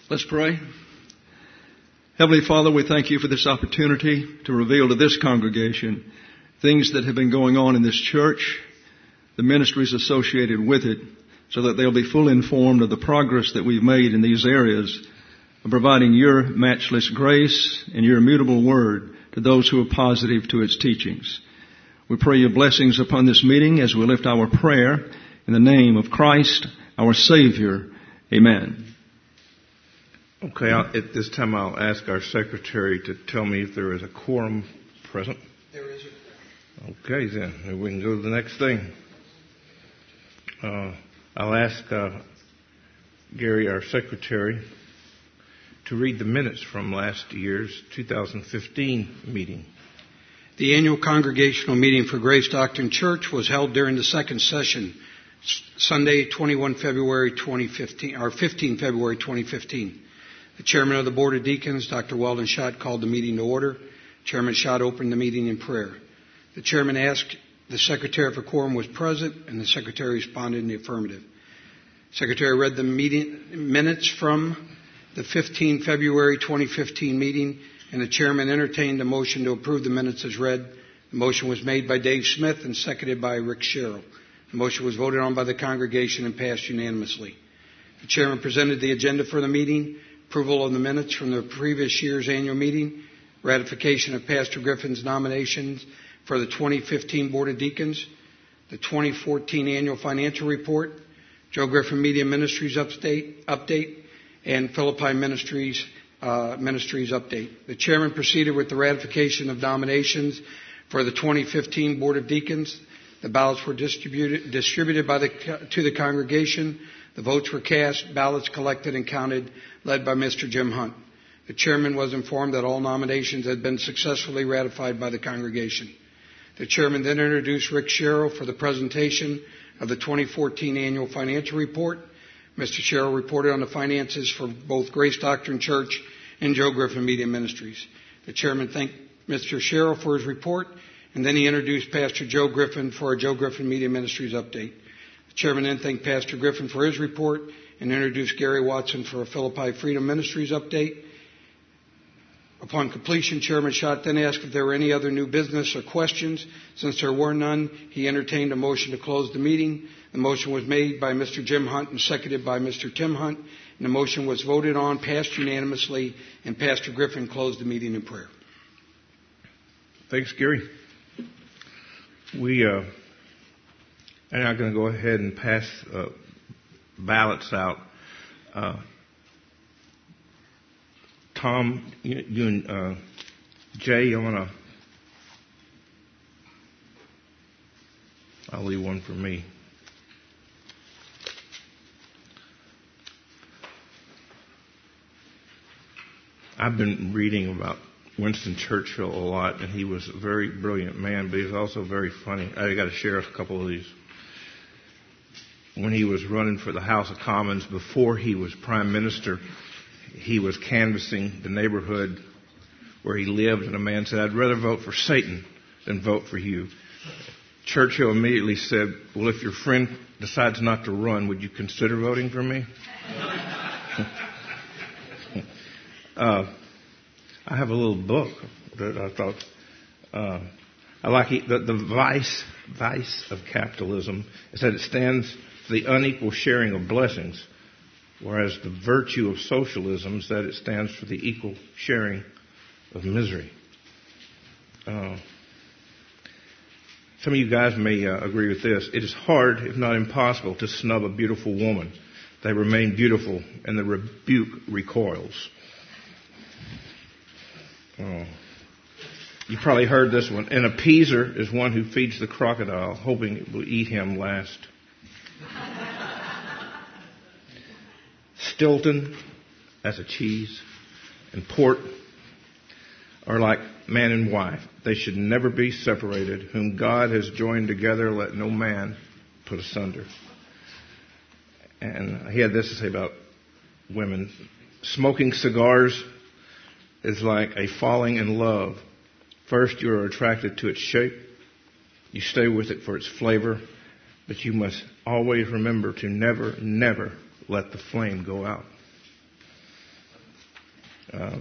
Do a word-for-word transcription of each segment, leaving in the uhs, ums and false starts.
Let's pray. Heavenly Father, we thank you for this opportunity to reveal to this congregation things that have been going on in this church, the ministries associated with it, so that they'll be fully informed of the progress that we've made in these areas of providing your matchless grace and your immutable word to those who are positive to its teachings. We pray your blessings upon this meeting as we lift our prayer in the name of Christ, our Savior. Amen. Okay, I'll, at this time I'll ask our secretary to tell me if there is a quorum present. There is. Okay, then we can go to the next thing. Uh, I'll ask uh, Gary, our secretary, to read the minutes from last year's two thousand fifteen meeting. The annual congregational meeting for Grace Doctrine Church was held during the second session, Sunday, twenty-first February twenty fifteen, or fifteenth February twenty fifteen. The chairman of the Board of Deacons, Doctor Weldon Schott, called the meeting to order. Chairman Schott opened the meeting in prayer. The chairman asked the secretary if a quorum was present, and the secretary responded in the affirmative. The secretary read the meeting minutes from the fifteenth February twenty fifteen meeting, and the chairman entertained a motion to approve the minutes as read. The motion was made by Dave Smith and seconded by Rick Sherrill. The motion was voted on by the congregation and passed unanimously. The chairman presented the agenda for the meeting: approval of the minutes from the previous year's annual meeting, ratification of Pastor Griffin's nominations for the twenty fifteen Board of Deacons, the twenty fourteen annual financial report, Joe Griffin Media Ministries update, update and Philippi Ministries uh, Ministries update. The chairman proceeded with the ratification of nominations for the twenty fifteen Board of Deacons. The ballots were distributed distributed by the to the congregation. The votes were cast, ballots collected and counted, led by Mister Jim Hunt. The chairman was informed that all nominations had been successfully ratified by the congregation. The chairman then introduced Rick Sherrill for the presentation of the twenty fourteen annual financial report. Mister Sherrill reported on the finances for both Grace Doctrine Church and Joe Griffin Media Ministries. The chairman thanked Mister Sherrill for his report, and then he introduced Pastor Joe Griffin for a Joe Griffin Media Ministries update. The chairman then thanked Pastor Griffin for his report and introduced Gary Watson for a Philippi Freedom Ministries update. Upon completion, Chairman Schott then asked if there were any other new business or questions. Since there were none, he entertained a motion to close the meeting. The motion was made by Mister Jim Hunt and seconded by Mister Tim Hunt. And the motion was voted on, passed unanimously, and Pastor Griffin closed the meeting in prayer. Thanks, Gary. We uh, are now going to go ahead and pass uh, ballots out. Uh, Tom, you, you and uh, Jay, you want to? I'll leave one for me. I've been reading about Winston Churchill a lot, and he was a very brilliant man, but he was also very funny. I got to share a couple of these. When he was running for the House of Commons, before he was Prime Minister, he was canvassing the neighborhood where he lived, and a man said, "I'd rather vote for Satan than vote for you." Churchill immediately said, "Well, if your friend decides not to run, would you consider voting for me?" uh, I have a little book that I thought uh, I like. It, the, the vice vice of capitalism is that it stands for the unequal sharing of blessings, whereas the virtue of socialism is that it stands for the equal sharing of misery. Uh, some of you guys may uh, agree with this. It is hard, if not impossible, to snub a beautiful woman. They remain beautiful, and the rebuke recoils. Oh. You probably heard this one. An appeaser is one who feeds the crocodile, hoping it will eat him last. Stilton as a cheese and port are like man and wife. They should never be separated. Whom God has joined together, let no man put asunder. And he had this to say about women. Smoking cigars is like a falling in love. First, you are attracted to its shape. You stay with it for its flavor. But you must always remember to never, never let the flame go out. Um,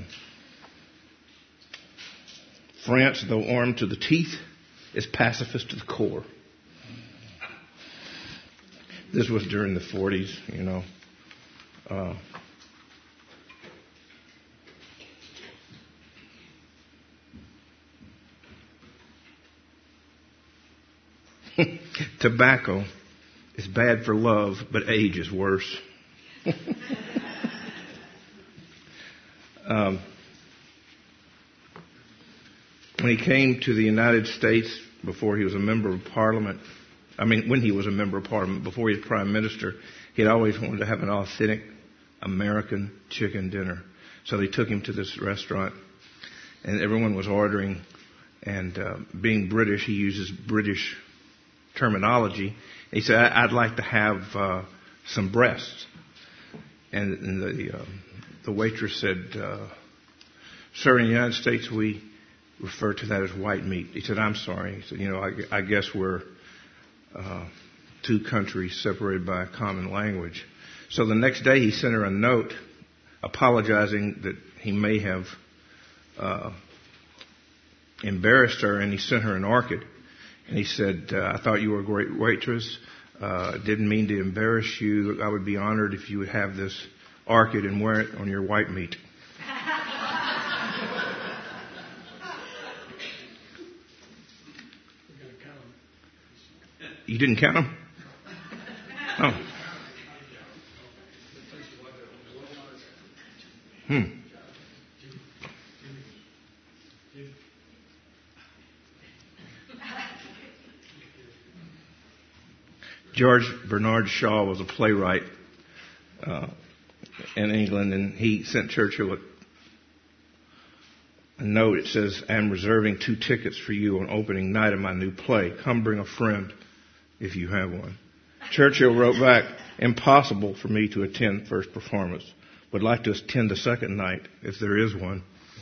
France, though armed to the teeth, is pacifist to the core. This was during the forties, you know. Uh, Tobacco is bad for love, but age is worse. um, when he came to the United States before he was a member of Parliament, I mean, when he was a member of Parliament, before he was Prime Minister, he had always wanted to have an authentic American chicken dinner. So they took him to this restaurant, and everyone was ordering. And uh, being British, he uses British terminology. He said, "I'd like to have uh, some breasts." And, and the uh, the waitress said, uh, "Sir, in the United States, we refer to that as white meat." He said, "I'm sorry." He said, "You know, I, I guess we're uh, two countries separated by a common language." So the next day, he sent her a note apologizing that he may have uh, embarrassed her, and he sent her an orchid. And he said, uh, "I thought you were a great waitress. Uh, didn't mean to embarrass you. I would be honored if you would have this orchid and wear it on your white meat." You didn't count them? Oh. Hmm. George Bernard Shaw was a playwright uh, in England, and he sent Churchill a, a note. It says, "I'm reserving two tickets for you on opening night of my new play. Come bring a friend if you have one." Churchill wrote back, "Impossible for me to attend first performance. Would like to attend the second night if there is one."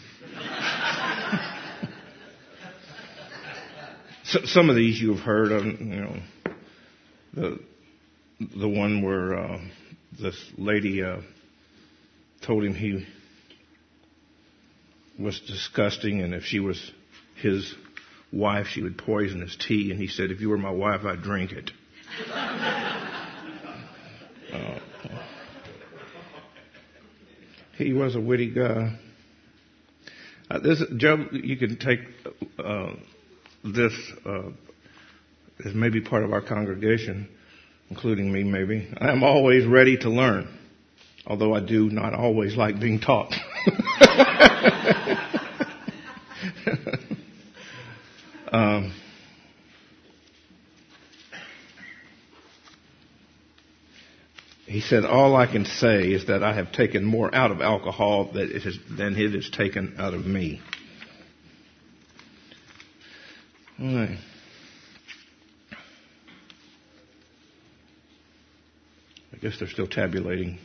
So, some of these you've heard of, you know. The the one where uh, this lady uh, told him he was disgusting, and if she was his wife, she would poison his tea. And he said, "If you were my wife, I'd drink it." uh, he was a witty guy. Uh, this, Joe, you can take uh, this. Uh, as maybe part of our congregation, including me maybe. I am always ready to learn, although I do not always like being taught. um, he said, "All I can say is that I have taken more out of alcohol than it has, than it has taken out of me." All right. I guess they're still tabulating.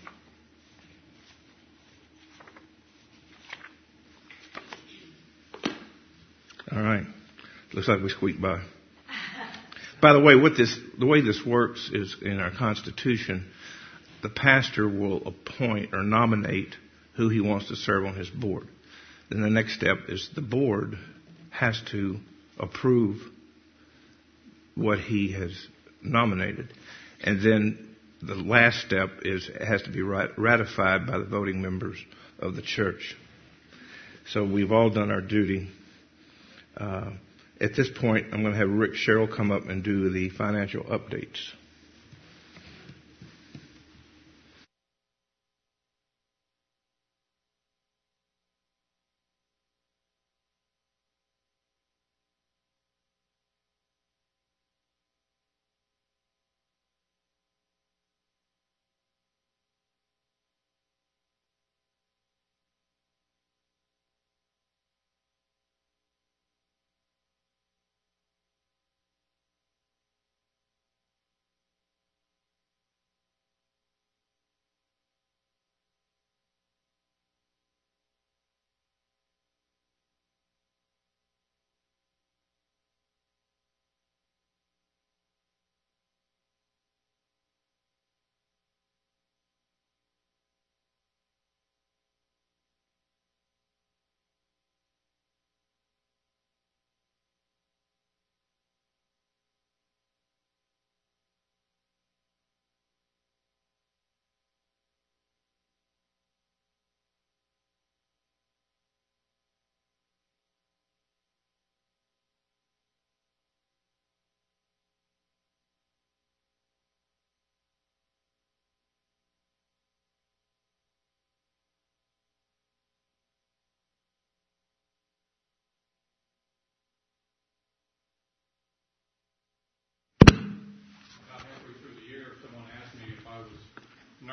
All right. Looks like we squeaked by. By the way, what this, the way this works is in our Constitution, the pastor will appoint or nominate who he wants to serve on his board. Then the next step is the board has to approve what he has nominated. And then the last step is it has to be ratified by the voting members of the church. So we've all done our duty. Uh, at this point, I'm going to have Rick Sherrill come up and do the financial updates.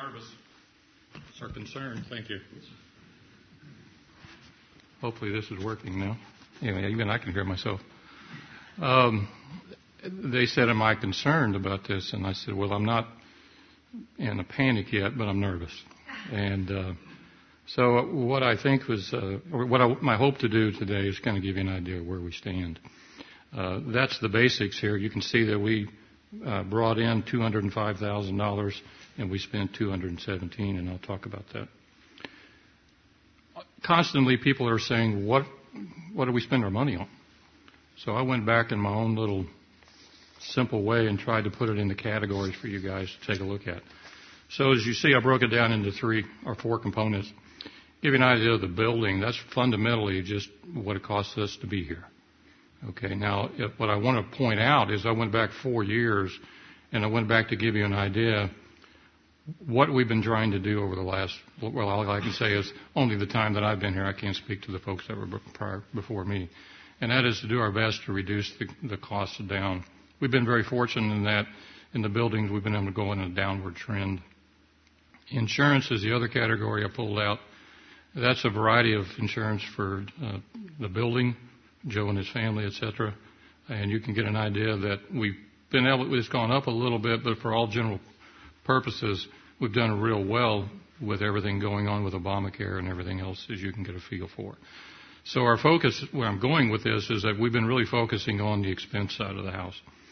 nervous. It's our concern. Thank you. Hopefully this is working now. Anyway, even I can hear myself. Um, they said, am I concerned about this? And I said, well, I'm not in a panic yet, but I'm nervous. And uh, so what I think was, uh, or what I, my hope to do today is kind of give you an idea of where we stand. Uh, that's the basics here. You can see that we uh, brought in two hundred five thousand dollars and we spent two hundred seventeen thousand dollars, and I'll talk about that. Constantly people are saying, what, what do we spend our money on? So I went back in my own little simple way and tried to put it into categories for you guys to take a look at. So as you see, I broke it down into three or four components. Give you an idea of the building. That's fundamentally just what it costs us to be here. Okay, now if, what I want to point out is I went back four years and I went back to give you an idea what we've been trying to do over the last, well, all I can say is only the time that I've been here. I can't speak to the folks that were prior, before me. And that is to do our best to reduce the, the costs down. We've been very fortunate in that in the buildings we've been able to go in a downward trend. Insurance is the other category I pulled out. That's a variety of insurance for uh, the building, Joe and his family, et cetera. And you can get an idea that we've been able, it's gone up a little bit, but for all general purposes, we've done real well with everything going on with Obamacare and everything else, as you can get a feel for. So our focus, where I'm going with this, is that we've been really focusing on the expense side of the house.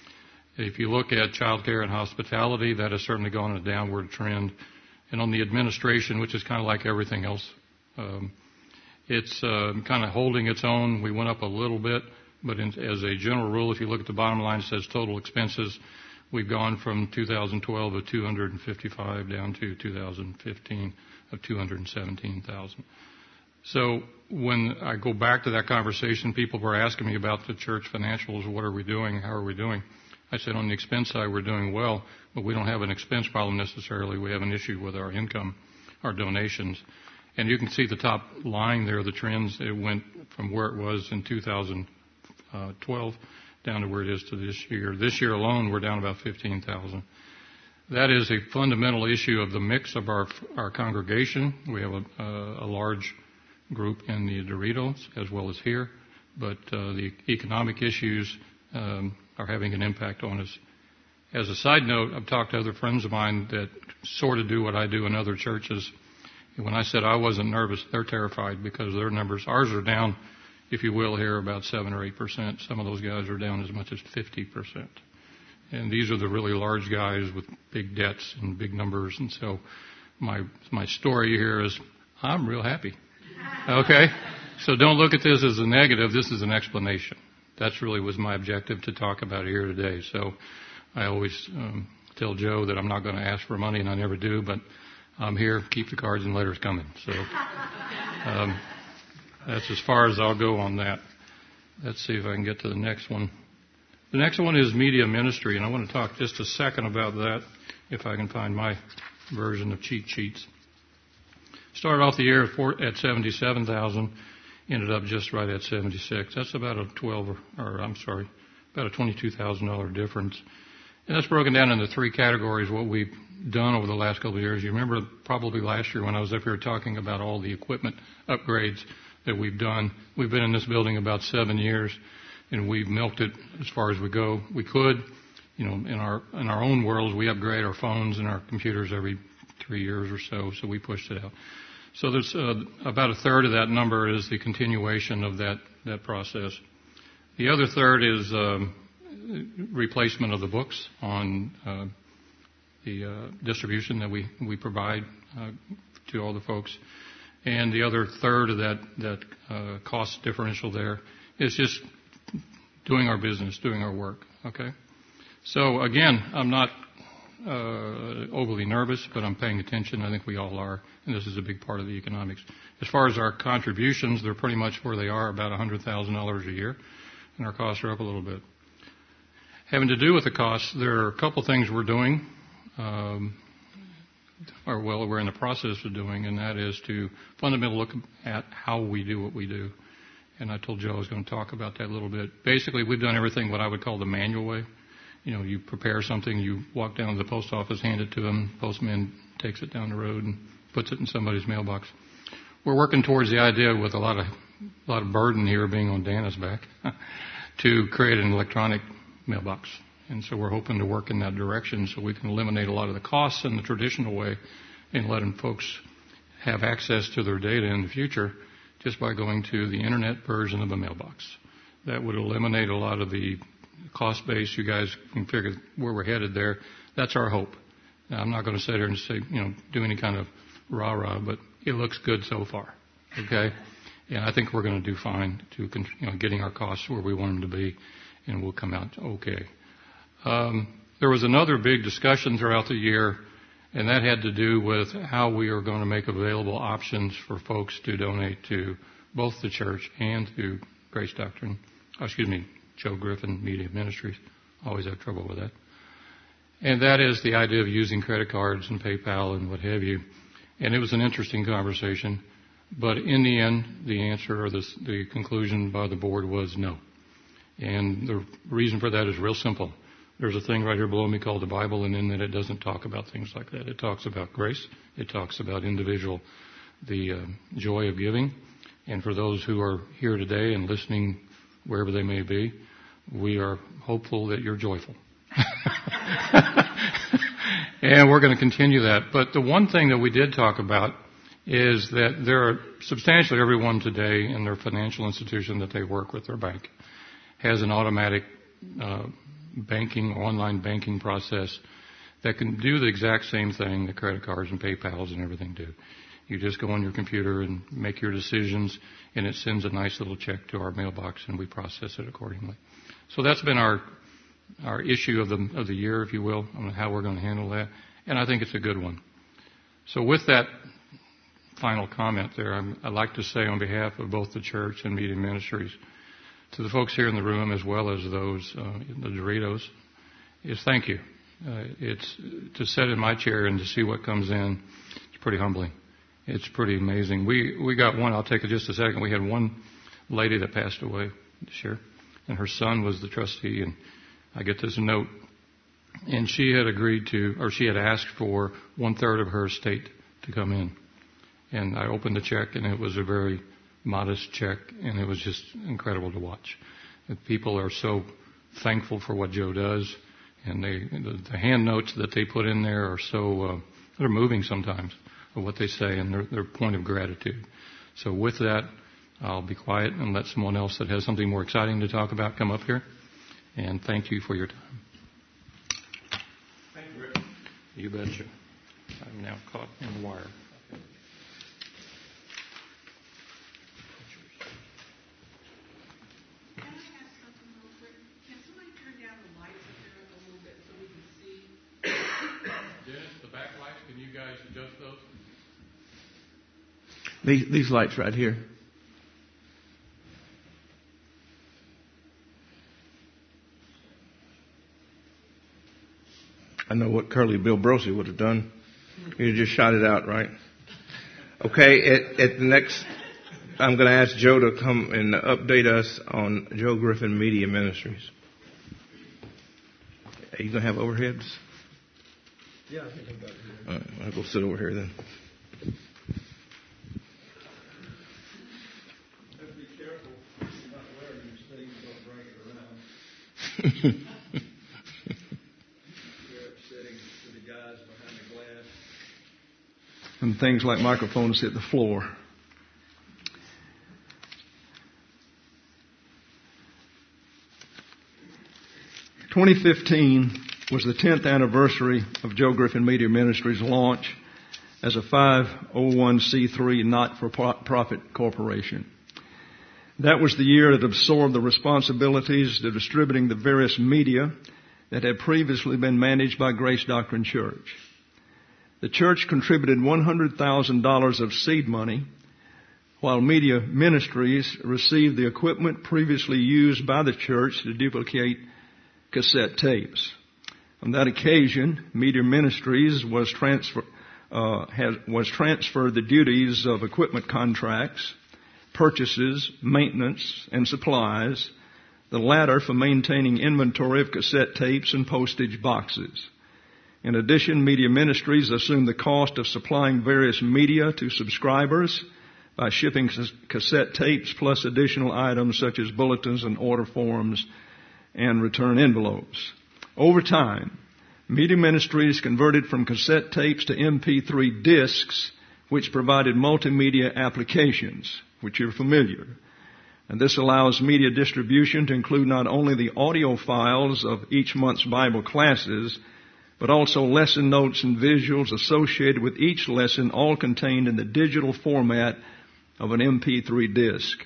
If you look at child care and hospitality, that has certainly gone in a downward trend. And on the administration, which is kind of like everything else, um, it's uh, kind of holding its own. We went up a little bit, but in, as a general rule, if you look at the bottom line, it says total expenses. We've gone from two thousand twelve of two hundred fifty-five down to two thousand fifteen of two hundred seventeen thousand. So when I go back to that conversation, people were asking me about the church financials. What are we doing? How are we doing? I said on the expense side, we're doing well, but we don't have an expense problem necessarily. We have an issue with our income, our donations. And you can see the top line there, the trends. It went from where it was in two thousand twelve down to where it is to this year. This year alone, we're down about fifteen thousand. That is a fundamental issue of the mix of our our congregation. We have a, a large group in the Doritos as well as here, but uh, the economic issues um, are having an impact on us. As a side note, I've talked to other friends of mine that sort of do what I do in other churches. When I said I wasn't nervous, they're terrified because their numbers, ours are down, if you will, here about seven or eight percent. Some of those guys are down as much as fifty percent. And these are the really large guys with big debts and big numbers. And so my my story here is I'm real happy. Okay? So don't look at this as a negative. This is an explanation. That's really was my objective to talk about here today. So I always um, tell Joe that I'm not going to ask for money, and I never do, but I'm here. Keep the cards and letters coming. So um, that's as far as I'll go on that. Let's see if I can get to the next one. The next one is media ministry, and I want to talk just a second about that, if I can find my version of cheat sheets. Started off the year at seventy-seven thousand, ended up just right at seventy-six. That's about a twelve, or, or I'm sorry, about a twenty-two thousand dollars difference. And that's broken down into three categories, what we've done over the last couple of years. You remember probably last year when I was up here talking about all the equipment upgrades that we've done. We've been in this building about seven years, and we've milked it as far as we go. We could, you know, in our in our own worlds, we upgrade our phones and our computers every three years or so, so we pushed it out. So there's uh, about a third of that number is the continuation of that, that process. The other third is um, replacement of the books on uh, the uh, distribution that we, we provide uh, to all the folks. And the other third of that, that uh, cost differential there is just doing our business, doing our work. Okay? So again, I'm not uh, overly nervous, but I'm paying attention. I think we all are, and this is a big part of the economics. As far as our contributions, they're pretty much where they are, about one hundred thousand dollars a year, and our costs are up a little bit. Having to do with the costs, there are a couple things we're doing, um, or well, we're in the process of doing, and that is to fundamentally look at how we do what we do. And I told Joe I was going to talk about that a little bit. Basically, we've done everything what I would call the manual way. you know, you prepare something, you walk down to the post office, hand it to them, postman takes it down the road and puts it in somebody's mailbox. We're working towards the idea, with a lot of a lot of burden here being on Dana's back, to create an electronic mailbox. And so we're hoping to work in that direction so we can eliminate a lot of the costs in the traditional way and letting folks have access to their data in the future just by going to the internet version of a mailbox. That would eliminate a lot of the cost base. You guys can figure where we're headed there. That's our hope. Now, I'm not going to sit here and say, you know, do any kind of rah-rah, but it looks good so far. Okay? And I think we're going to do fine to, you know, getting our costs where we want them to be, and we'll come out okay. Um, there was another big discussion throughout the year, and that had to do with how we are going to make available options for folks to donate to both the church and to Grace Doctrine, oh, excuse me, Joe Griffin Media Ministries. Always have trouble with that. And that is the idea of using credit cards and PayPal and what have you. And it was an interesting conversation. But in the end, the answer or the, the conclusion by the board was no. And the reason for that is real simple. There's a thing right here below me called the Bible, and in that it doesn't talk about things like that. It talks about grace. It talks about individual, the uh, joy of giving. And for those who are here today and listening wherever they may be, we are hopeful that you're joyful. And we're going to continue that. But the one thing that we did talk about is that there are substantially everyone today in their financial institution that they work with, their bank, has an automatic uh, banking, online banking process that can do the exact same thing that credit cards and PayPals and everything do. You just go on your computer and make your decisions, and it sends a nice little check to our mailbox, and we process it accordingly. So that's been our our issue of the of the year, if you will, on how we're going to handle that, and I think it's a good one. So with that final comment there, I'm, I'd like to say on behalf of both the church and Media Ministries, to the folks here in the room as well as those, uh, the Doritos, is thank you. Uh, it's to sit in my chair and to see what comes in. It's pretty humbling. It's pretty amazing. We we got one. I'll take it just a second. We had one lady that passed away this year, and her son was the trustee. And I get this note, and she had agreed to, or she had asked for one third of her estate to come in. And I opened the check, and it was a very modest check, and it was just incredible to watch. The people are so thankful for what Joe does, and they the, the hand notes that they put in there are so uh, they're moving sometimes of what they say and their, their point of gratitude. So with that, I'll be quiet and let someone else that has something more exciting to talk about come up here. And thank you for your time. Thank you, Rick. You betcha. I'm now caught in the wire. Can you guys adjust those? These, these lights right here. I know what Curly Bill Brosi would have done. He'd have just shot it out, right? Okay, at, at the next, I'm going to ask Joe to come and update us on Joe Griffin Media Ministries. Are you going to have overheads? Yeah, I think I've got it here. All right, I'll go sit over here then. You have to be careful. You're not wearing these things, don't drag it around. You're upsetting to the guys behind the glass. And things like microphones hit the floor. twenty fifteen was the tenth anniversary of Joe Griffin Media Ministries' launch as a five oh one c three not-for-profit corporation. That was the year it absorbed the responsibilities of distributing the various media that had previously been managed by Grace Doctrine Church. The church contributed one hundred thousand dollars of seed money, while Media Ministries received the equipment previously used by the church to duplicate cassette tapes. On that occasion, Media Ministries was, transfer, uh, has, was transferred the duties of equipment contracts, purchases, maintenance, and supplies the latter for maintaining inventory of cassette tapes and postage boxes. In addition, Media Ministries assume the cost of supplying various media to subscribers by shipping cassette tapes plus additional items such as bulletins and order forms and return envelopes. Over time, Media Ministries converted from cassette tapes to M P three discs, which provided multimedia applications, which you're familiar. And this allows media distribution to include not only the audio files of each month's Bible classes, but also lesson notes and visuals associated with each lesson, all contained in the digital format of an M P three disc.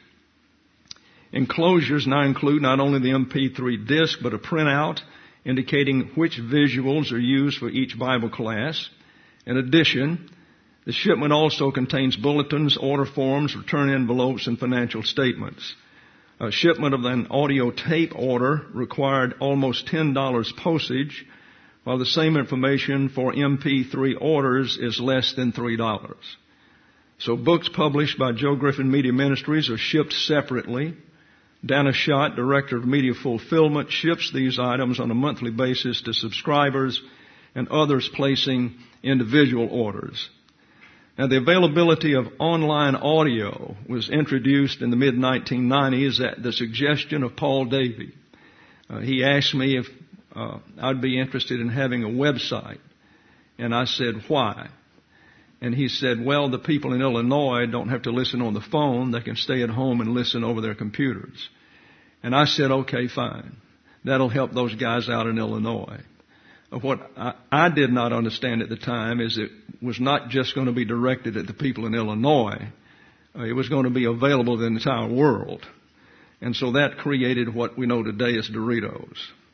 Enclosures now include not only the M P three disc, but a printout indicating which visuals are used for each Bible class. In addition, the shipment also contains bulletins, order forms, return envelopes, and financial statements. A shipment of an audio tape order required almost ten dollars postage, while the same information for M P three orders is less than three dollars. So books published by Joe Griffin Media Ministries are shipped separately. Dana Schott, Director of Media Fulfillment, ships these items on a monthly basis to subscribers and others placing individual orders. Now, the availability of online audio was introduced in the mid nineteen nineties at the suggestion of Paul Davey. Uh, he asked me if uh, I'd be interested in having a website, and I said, why? And he said, well, the people in Illinois don't have to listen on the phone. They can stay at home and listen over their computers. And I said, okay, fine. That'll help those guys out in Illinois. What I, I did not understand at the time is it was not just going to be directed at the people in Illinois. Uh, it was going to be available to the entire world. And so that created what we know today as Doritos.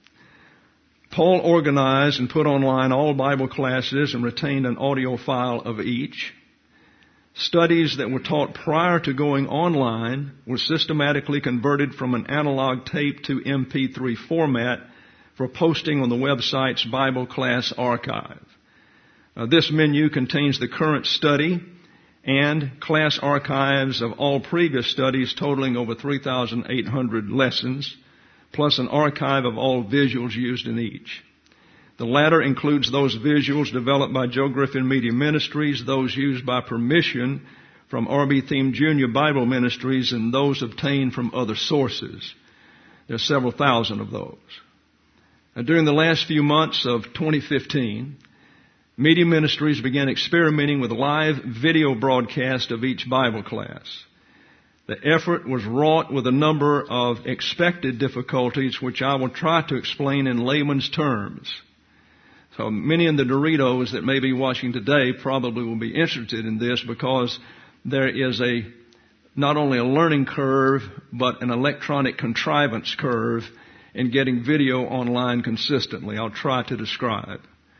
Paul organized and put online all Bible classes and retained an audio file of each. Studies that were taught prior to going online were systematically converted from an analog tape to M P three format for posting on the website's Bible Class Archive. Uh, this menu contains the current study and class archives of all previous studies totaling over three thousand eight hundred lessons, plus an archive of all visuals used in each. The latter includes those visuals developed by Joe Griffin Media Ministries, those used by permission from R B Thiem Junior Bible Ministries, and those obtained from other sources. There are several thousand of those. Now, during the last few months of twenty fifteen, Media Ministries began experimenting with live video broadcast of each Bible class. The effort was wrought with a number of expected difficulties, which I will try to explain in layman's terms. So many in the Doritos that may be watching today probably will be interested in this, because there is a not only a learning curve, but an electronic contrivance curve in getting video online consistently. I'll try to describe.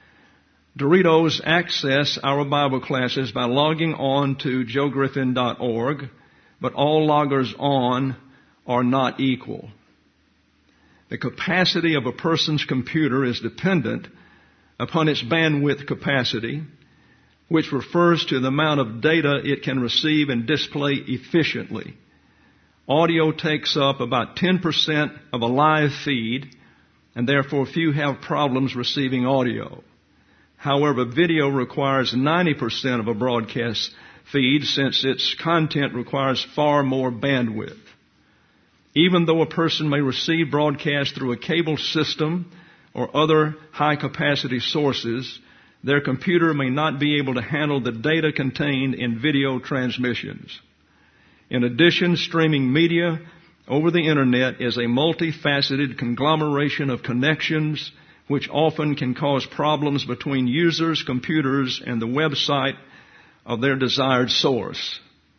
Doritos access our Bible classes by logging on to joe griffin dot org. But all loggers on are not equal. The capacity of a person's computer is dependent upon its bandwidth capacity, which refers to the amount of data it can receive and display efficiently. Audio takes up about ten percent of a live feed, and therefore few have problems receiving audio. However, video requires ninety percent of a broadcast feed, since its content requires far more bandwidth. Even though a person may receive broadcast through a cable system or other high-capacity sources, their computer may not be able to handle the data contained in video transmissions. In addition, streaming media over the Internet is a multifaceted conglomeration of connections, which often can cause problems between users, computers, and the website of their desired source.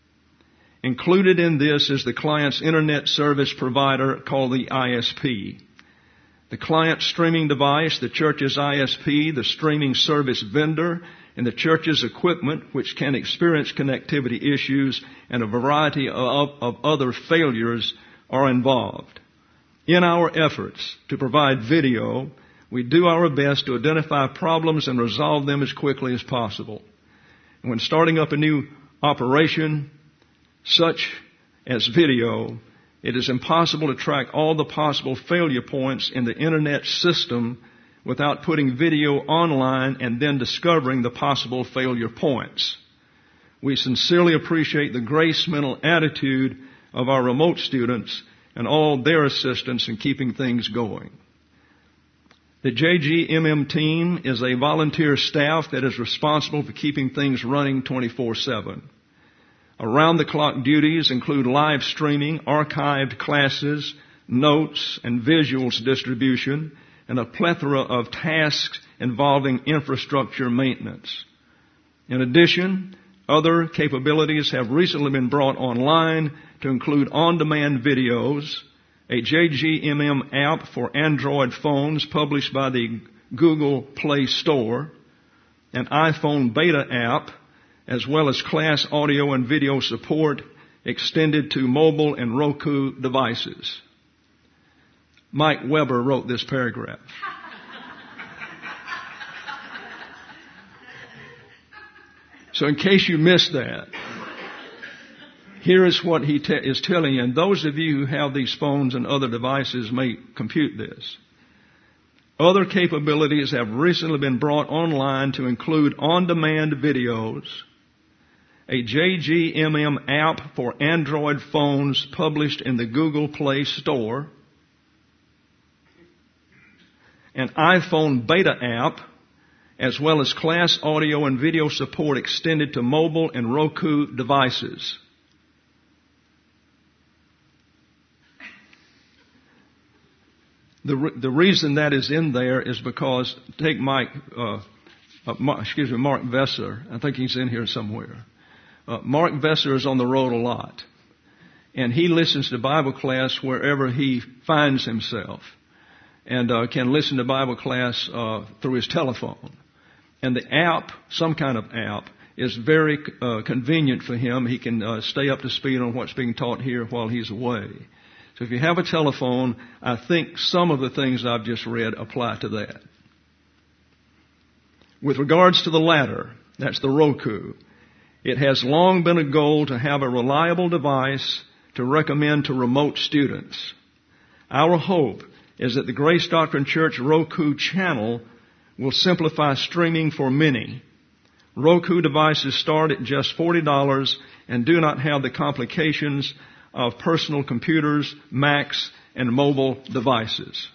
Included in this is the client's internet service provider, called the I S P. The client streaming device, the church's I S P, the streaming service vendor, and the church's equipment, which can experience connectivity issues, and a variety of, of other failures are involved. In our efforts to provide video, we do our best to identify problems and resolve them as quickly as possible. When starting up a new operation, such as video, It is impossible to track all the possible failure points in the Internet system without putting video online and then discovering the possible failure points. We sincerely appreciate the grace mental attitude of our remote students and all their assistance in keeping things going. The J G M M team is a volunteer staff that is responsible for keeping things running twenty-four seven. Around-the-clock duties include live streaming, archived classes, notes, and visuals distribution, and a plethora of tasks involving infrastructure maintenance. In addition, other capabilities have recently been brought online to include on-demand videos, a J G M M app for Android phones published by the Google Play Store, an iPhone beta app, as well as class audio and video support extended to mobile and Roku devices. Mike Weber wrote this paragraph. So in case you missed that, here is what he te- is telling you. And those of you who have these phones and other devices may compute this. Other capabilities have recently been brought online to include on-demand videos, a J G M M app for Android phones published in the Google Play Store, an iPhone beta app, as well as class audio and video support extended to mobile and Roku devices. The, re- the reason that is in there is because, take Mike, uh, uh, Mark, excuse me, Mark Vesser. I think he's in here somewhere. Uh, Mark Vesser is on the road a lot. And he listens to Bible class wherever he finds himself. And uh, can listen to Bible class uh, through his telephone. And the app, some kind of app, is very uh, convenient for him. He can uh, stay up to speed on what's being taught here while he's away. So if you have a telephone, I think some of the things I've just read apply to that. With regards to the latter, that's the Roku, it has long been a goal to have a reliable device to recommend to remote students. Our hope is that the Grace Doctrine Church Roku channel will simplify streaming for many. Roku devices start at just forty dollars and do not have the complications of personal computers, Macs, and mobile devices.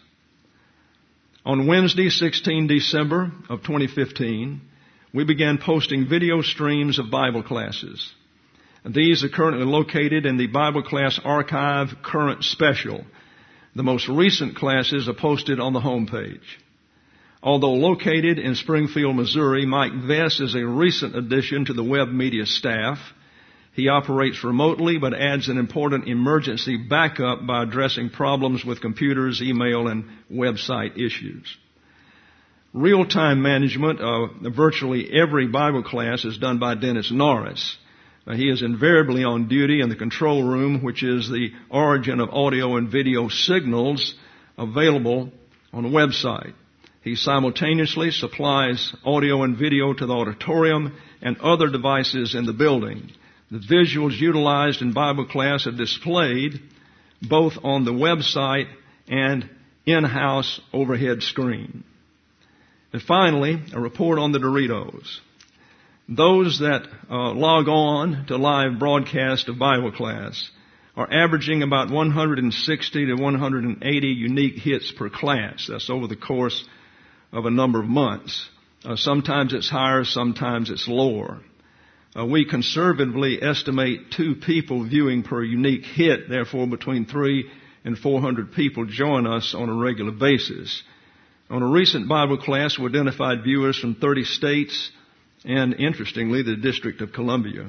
On Wednesday, the sixteenth of December of twenty fifteen, we began posting video streams of Bible classes. These are currently located in the Bible Class Archive Current Special. The most recent classes are posted on the homepage. Although located in Springfield, Missouri, Mike Vess is a recent addition to the web media staff. He operates remotely but adds an important emergency backup by addressing problems with computers, email, and website issues. Real-time management of virtually every Bible class is done by Dennis Norris. Uh, he is invariably on duty in the control room, which is the origin of audio and video signals available on the website. He simultaneously supplies audio and video to the auditorium and other devices in the building. The visuals utilized in Bible class are displayed both on the website and in-house overhead screen. And finally, a report on the Doritos. Those that uh, log on to live broadcast of Bible class are averaging about one hundred sixty to one hundred eighty unique hits per class. That's over the course of a number of months. Uh, sometimes it's higher, sometimes it's lower. Uh, we conservatively estimate two people viewing per unique hit. Therefore, between three and four hundred people join us on a regular basis. On a recent Bible class, we identified viewers from thirty states and, interestingly, the District of Columbia.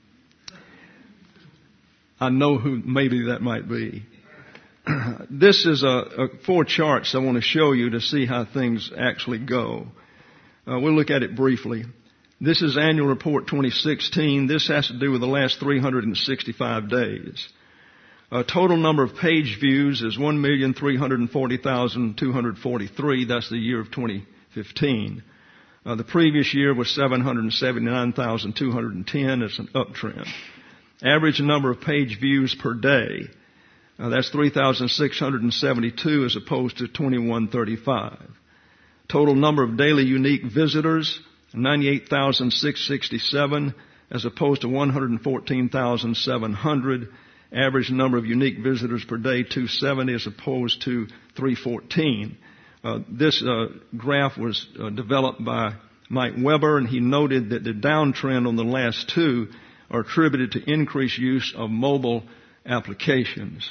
I know who maybe that might be. This is a, a four charts I want to show you to see how things actually go. Uh, we'll look at it briefly. This is Annual Report twenty sixteen. This has to do with the last three hundred sixty-five days. Uh, total number of page views is one million three hundred forty thousand two hundred forty-three. That's the year of twenty fifteen. Uh, the previous year was seven hundred seventy-nine thousand two hundred ten. It's an uptrend. Average number of page views per day. Uh, that's three thousand six hundred seventy-two as opposed to twenty-one thirty-five. Total number of daily unique visitors, ninety-eight thousand six hundred sixty-seven as opposed to one hundred fourteen thousand seven hundred. Average number of unique visitors per day, two hundred seventy as opposed to three hundred fourteen. Uh, this uh, graph was uh, developed by Mike Weber, and he noted that the downtrend on the last two are attributed to increased use of mobile applications.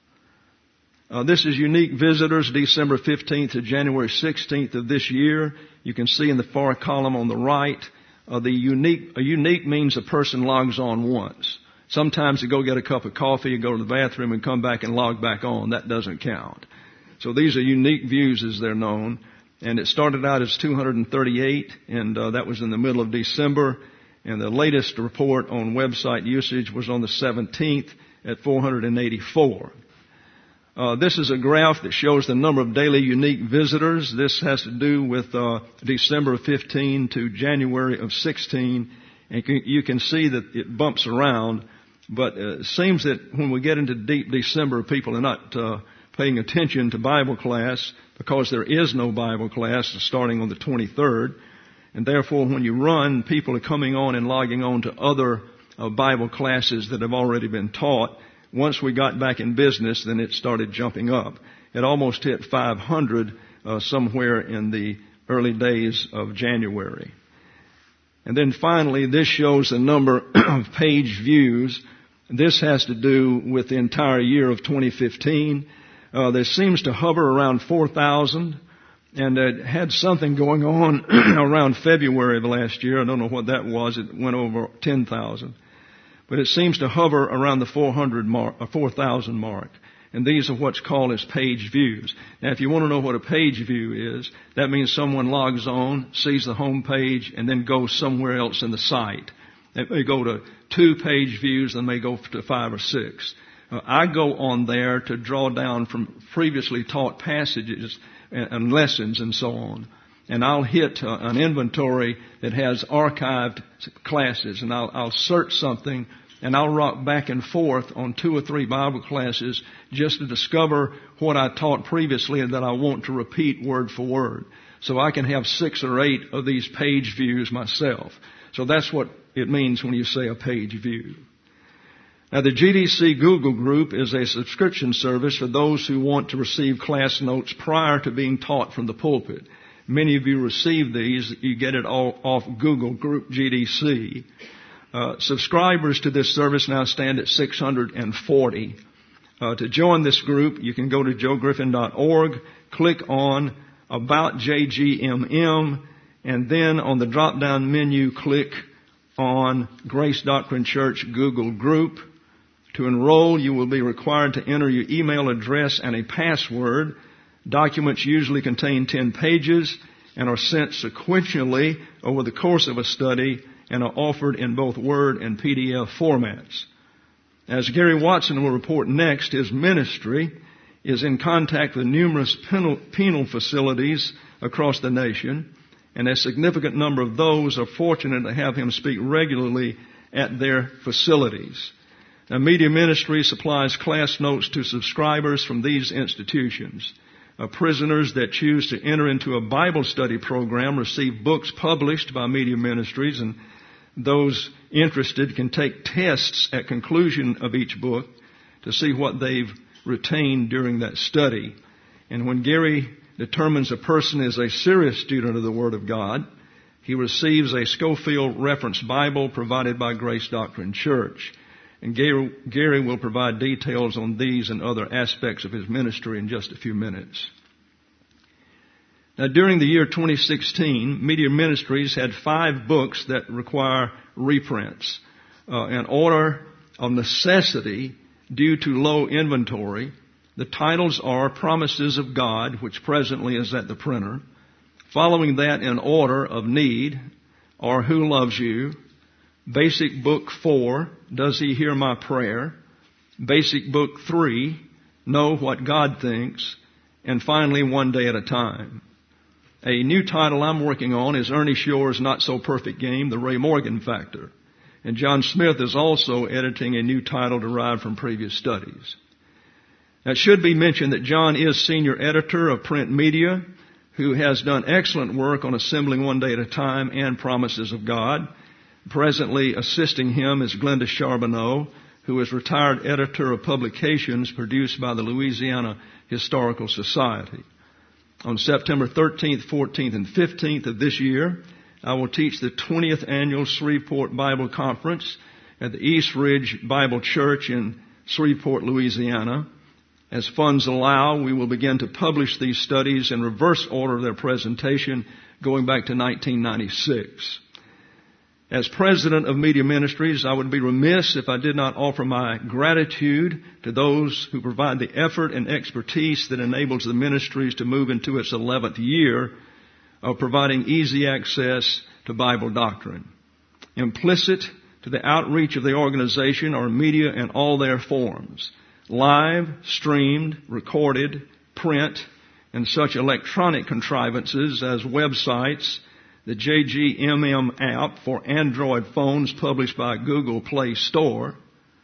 Uh, this is unique visitors, December fifteenth to January sixteenth of this year. You can see in the far column on the right, uh, the unique, a unique means a person logs on once. Sometimes you go get a cup of coffee, you go to the bathroom and come back and log back on. That doesn't count. So these are unique views as they're known. And it started out as two hundred thirty-eight, and uh, that was in the middle of December. And the latest report on website usage was on the seventeenth at four hundred eighty-four. Uh, this is a graph that shows the number of daily unique visitors. This has to do with uh, December of fifteen to January of sixteen. And you can see that it bumps around. But uh, it seems that when we get into deep December, people are not uh, paying attention to Bible class because there is no Bible class starting on the twenty-third. And therefore, when you run, people are coming on and logging on to other uh, Bible classes that have already been taught. Once we got back in business, then it started jumping up. It almost hit five hundred uh, somewhere in the early days of January. And then finally, this shows the number of page views. This has to do with the entire year of twenty fifteen. Uh, there seems to hover around four thousand, and it had something going on around February of last year. I don't know what that was. It went over ten thousand. But it seems to hover around the four hundred mark, or four thousand mark. And these are what's called as page views. Now, if you want to know what a page view is, that means someone logs on, sees the home page, and then goes somewhere else in the site. They may go to two page views, and may go to five or six. Uh, I go on there to draw down from previously taught passages and, and lessons and so on. And I'll hit uh, an inventory that has archived classes, and I'll, I'll search something, and I'll rock back and forth on two or three Bible classes just to discover what I taught previously and that I want to repeat word for word. So I can have six or eight of these page views myself. So that's what it means when you say a page view. Now, the G D C Google Group is a subscription service for those who want to receive class notes prior to being taught from the pulpit. Many of you receive these. You get it all off Google Group G D C. Uh, subscribers to this service now stand at six hundred forty. Uh, to join this group, you can go to joe griffin dot org, click on About J G M M, and then on the drop-down menu, click on Grace Doctrine Church Google Group. To enroll, you will be required to enter your email address and a password. Documents usually contain ten pages and are sent sequentially over the course of a study and are offered in both Word and P D F formats. As Gary Watson will report next, his ministry is in contact with numerous penal, penal facilities across the nation, and a significant number of those are fortunate to have him speak regularly at their facilities. Now, Media Ministry supplies class notes to subscribers from these institutions. Uh, prisoners that choose to enter into a Bible study program receive books published by Media Ministries, and those interested can take tests at conclusion of each book to see what they've retained during that study. And when Gary determines a person is a serious student of the Word of God, he receives a Schofield Reference Bible provided by Grace Doctrine Church. And Gary, Gary will provide details on these and other aspects of his ministry in just a few minutes. Now, during the year twenty sixteen, Media Ministries had five books that require reprints. Uh, in order of necessity, due to low inventory, the titles are Promises of God, which presently is at the printer. Following that, in order of need, are Who Loves You? Basic Book four, Does He Hear My Prayer? Basic Book three, Know What God Thinks. And finally, One Day at a Time. A new title I'm working on is Ernie Shore's Not So Perfect Game, The Ray Morgan Factor. And John Smith is also editing a new title derived from previous studies. Now, it should be mentioned that John is senior editor of print media, who has done excellent work on Assembling One Day at a Time and Promises of God. Presently assisting him is Glenda Charbonneau, who is retired editor of publications produced by the Louisiana Historical Society. On September thirteenth, fourteenth, and fifteenth of this year, I will teach the twentieth Annual Shreveport Bible Conference at the East Ridge Bible Church in Shreveport, Louisiana. As funds allow, we will begin to publish these studies in reverse order of their presentation going back to nineteen ninety-six. As president of Media Ministries, I would be remiss if I did not offer my gratitude to those who provide the effort and expertise that enables the ministries to move into its eleventh year of providing easy access to Bible doctrine. Implicit to the outreach of the organization are media in all their forms: live, streamed, recorded, print, and such electronic contrivances as websites, the J G M M app for Android phones published by Google Play Store,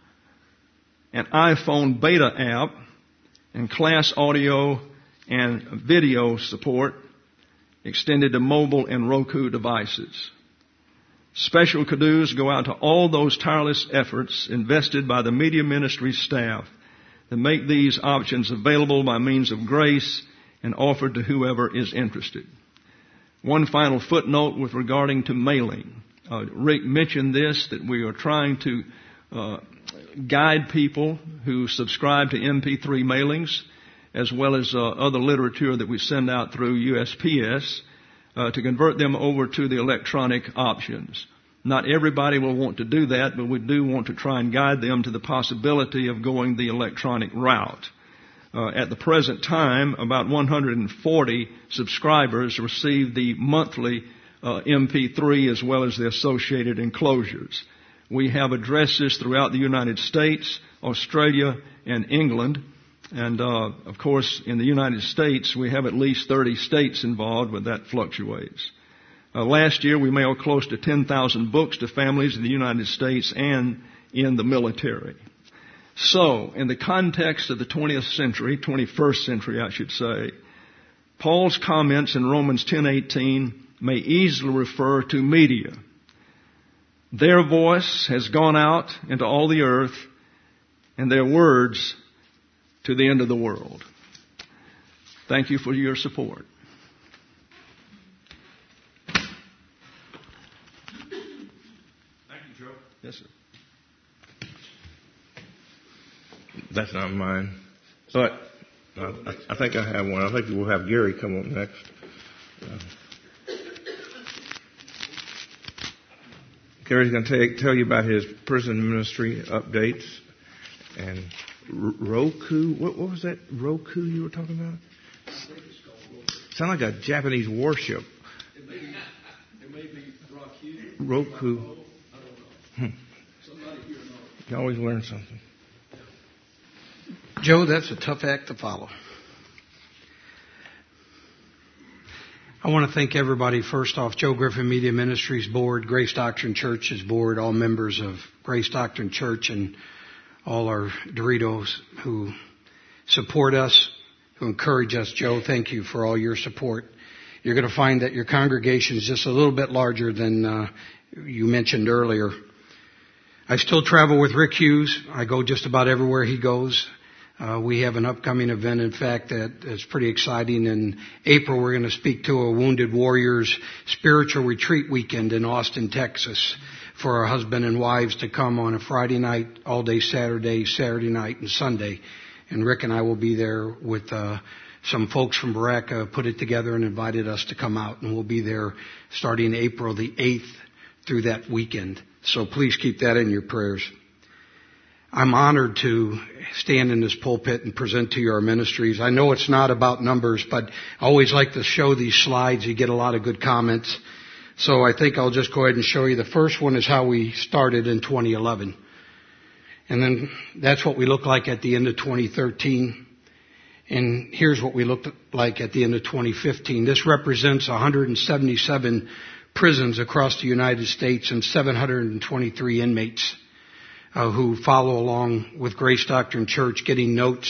an iPhone beta app, and class audio and video support extended to mobile and Roku devices. Special kudos go out to all those tireless efforts invested by the Media Ministry staff that make these options available by means of grace and offered to whoever is interested. One final footnote with regarding to mailing. Uh, Rick mentioned this, that we are trying to uh, guide people who subscribe to M P three mailings, as well as uh, other literature that we send out through U S P S, uh, to convert them over to the electronic options. Not everybody will want to do that, but we do want to try and guide them to the possibility of going the electronic route. Uh, at the present time, about one hundred forty subscribers receive the monthly uh, M P three as well as the associated enclosures. We have addresses throughout the United States, Australia, and England. And, uh, of course, in the United States, we have at least thirty states involved, but that fluctuates. Uh, last year, we mailed close to ten thousand books to families in the United States and in the military. So, in the context of the twentieth century, twenty-first century, I should say, Paul's comments in Romans ten eighteen may easily refer to media. Their voice has gone out into all the earth, and their words to the end of the world. Thank you for your support. Thank you, Joe. Yes, sir. That's not mine. But uh, I, I think I have one. I think we'll have Gary come up next. Uh, Gary's going to tell you about his prison ministry updates. And R- Roku, what, what was that Roku you were talking about? Sound like a Japanese warship. It may be, it may be Roku. I don't know. Hmm. Somebody here knows. You always learn something. Joe, that's a tough act to follow. I want to thank everybody, first off, Joe Griffin Media Ministries Board, Grace Doctrine Church's Board, all members of Grace Doctrine Church, and all our Doritos who support us, who encourage us. Joe, thank you for all your support. You're going to find that your congregation is just a little bit larger than uh, you mentioned earlier. I still travel with Rick Hughes. I go just about everywhere he goes. Uh, we have an upcoming event, in fact, that is pretty exciting. In April, we're going to speak to a Wounded Warriors Spiritual Retreat Weekend in Austin, Texas, for our husband and wives to come on a Friday night, all day Saturday, Saturday night, and Sunday. And Rick and I will be there with uh, some folks from Baraka, put it together and invited us to come out. And we'll be there starting April the eighth through that weekend. So please keep that in your prayers. I'm honored to stand in this pulpit and present to you our ministries. I know it's not about numbers, but I always like to show these slides. You get a lot of good comments. So I think I'll just go ahead and show you. The first one is how we started in twenty eleven. And then that's what we look like at the end of twenty thirteen. And here's what we looked like at the end of twenty fifteen. This represents one hundred seventy-seven prisons across the United States and seven hundred twenty-three inmates Uh, who follow along with Grace Doctrine Church, getting notes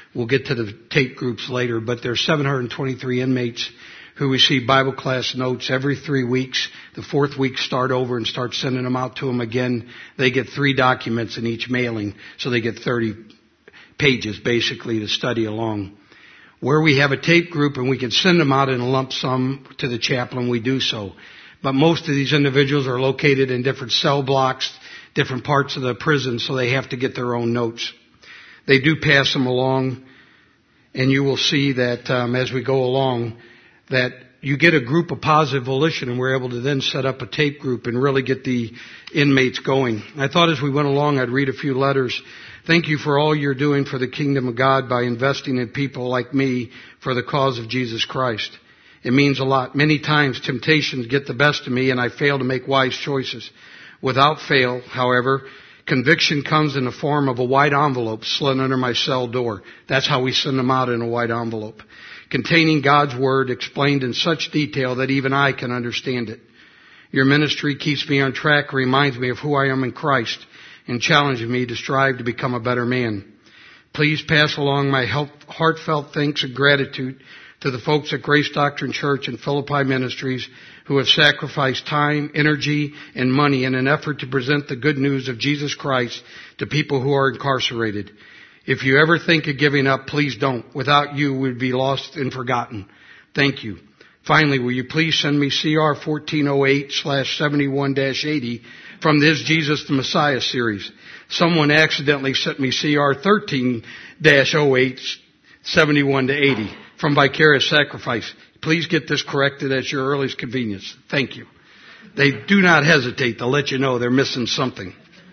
We'll get to the tape groups later, but there's seven hundred twenty-three inmates who receive Bible class notes every three weeks. The fourth week start over and start sending them out to them again. They get three documents in each mailing, so they get thirty pages basically to study along. Where we have a tape group and we can send them out in a lump sum to the chaplain, we do so. But most of these individuals are located in different cell blocks, different parts of the prison, so they have to get their own notes. They do pass them along, and you will see that um, as we go along, that you get a group of positive volition, and we're able to then set up a tape group and really get the inmates going. I thought as we went along, I'd read a few letters. Thank you for all you're doing for the kingdom of God by investing in people like me for the cause of Jesus Christ. It means a lot. Many times temptations get the best of me and I fail to make wise choices. Without fail, however, conviction comes in the form of a white envelope slid under my cell door. That's how we send them out, in a white envelope, containing God's Word explained in such detail that even I can understand it. Your ministry keeps me on track, reminds me of who I am in Christ, and challenges me to strive to become a better man. Please pass along my heartfelt thanks and gratitude to the folks at Grace Doctrine Church and Philippi Ministries who have sacrificed time, energy, and money in an effort to present the good news of Jesus Christ to people who are incarcerated. If you ever think of giving up, please don't. Without you, we'd be lost and forgotten. Thank you. Finally, will you please send me C R fourteen oh eight slash seventy-one dash eighty from this Jesus the Messiah series. Someone accidentally sent me C R thirteen dash oh eight seventy-one to eighty from Vicarious Sacrifice. Please get this corrected at your earliest convenience. Thank you. They do not hesitate to let you know they're missing something.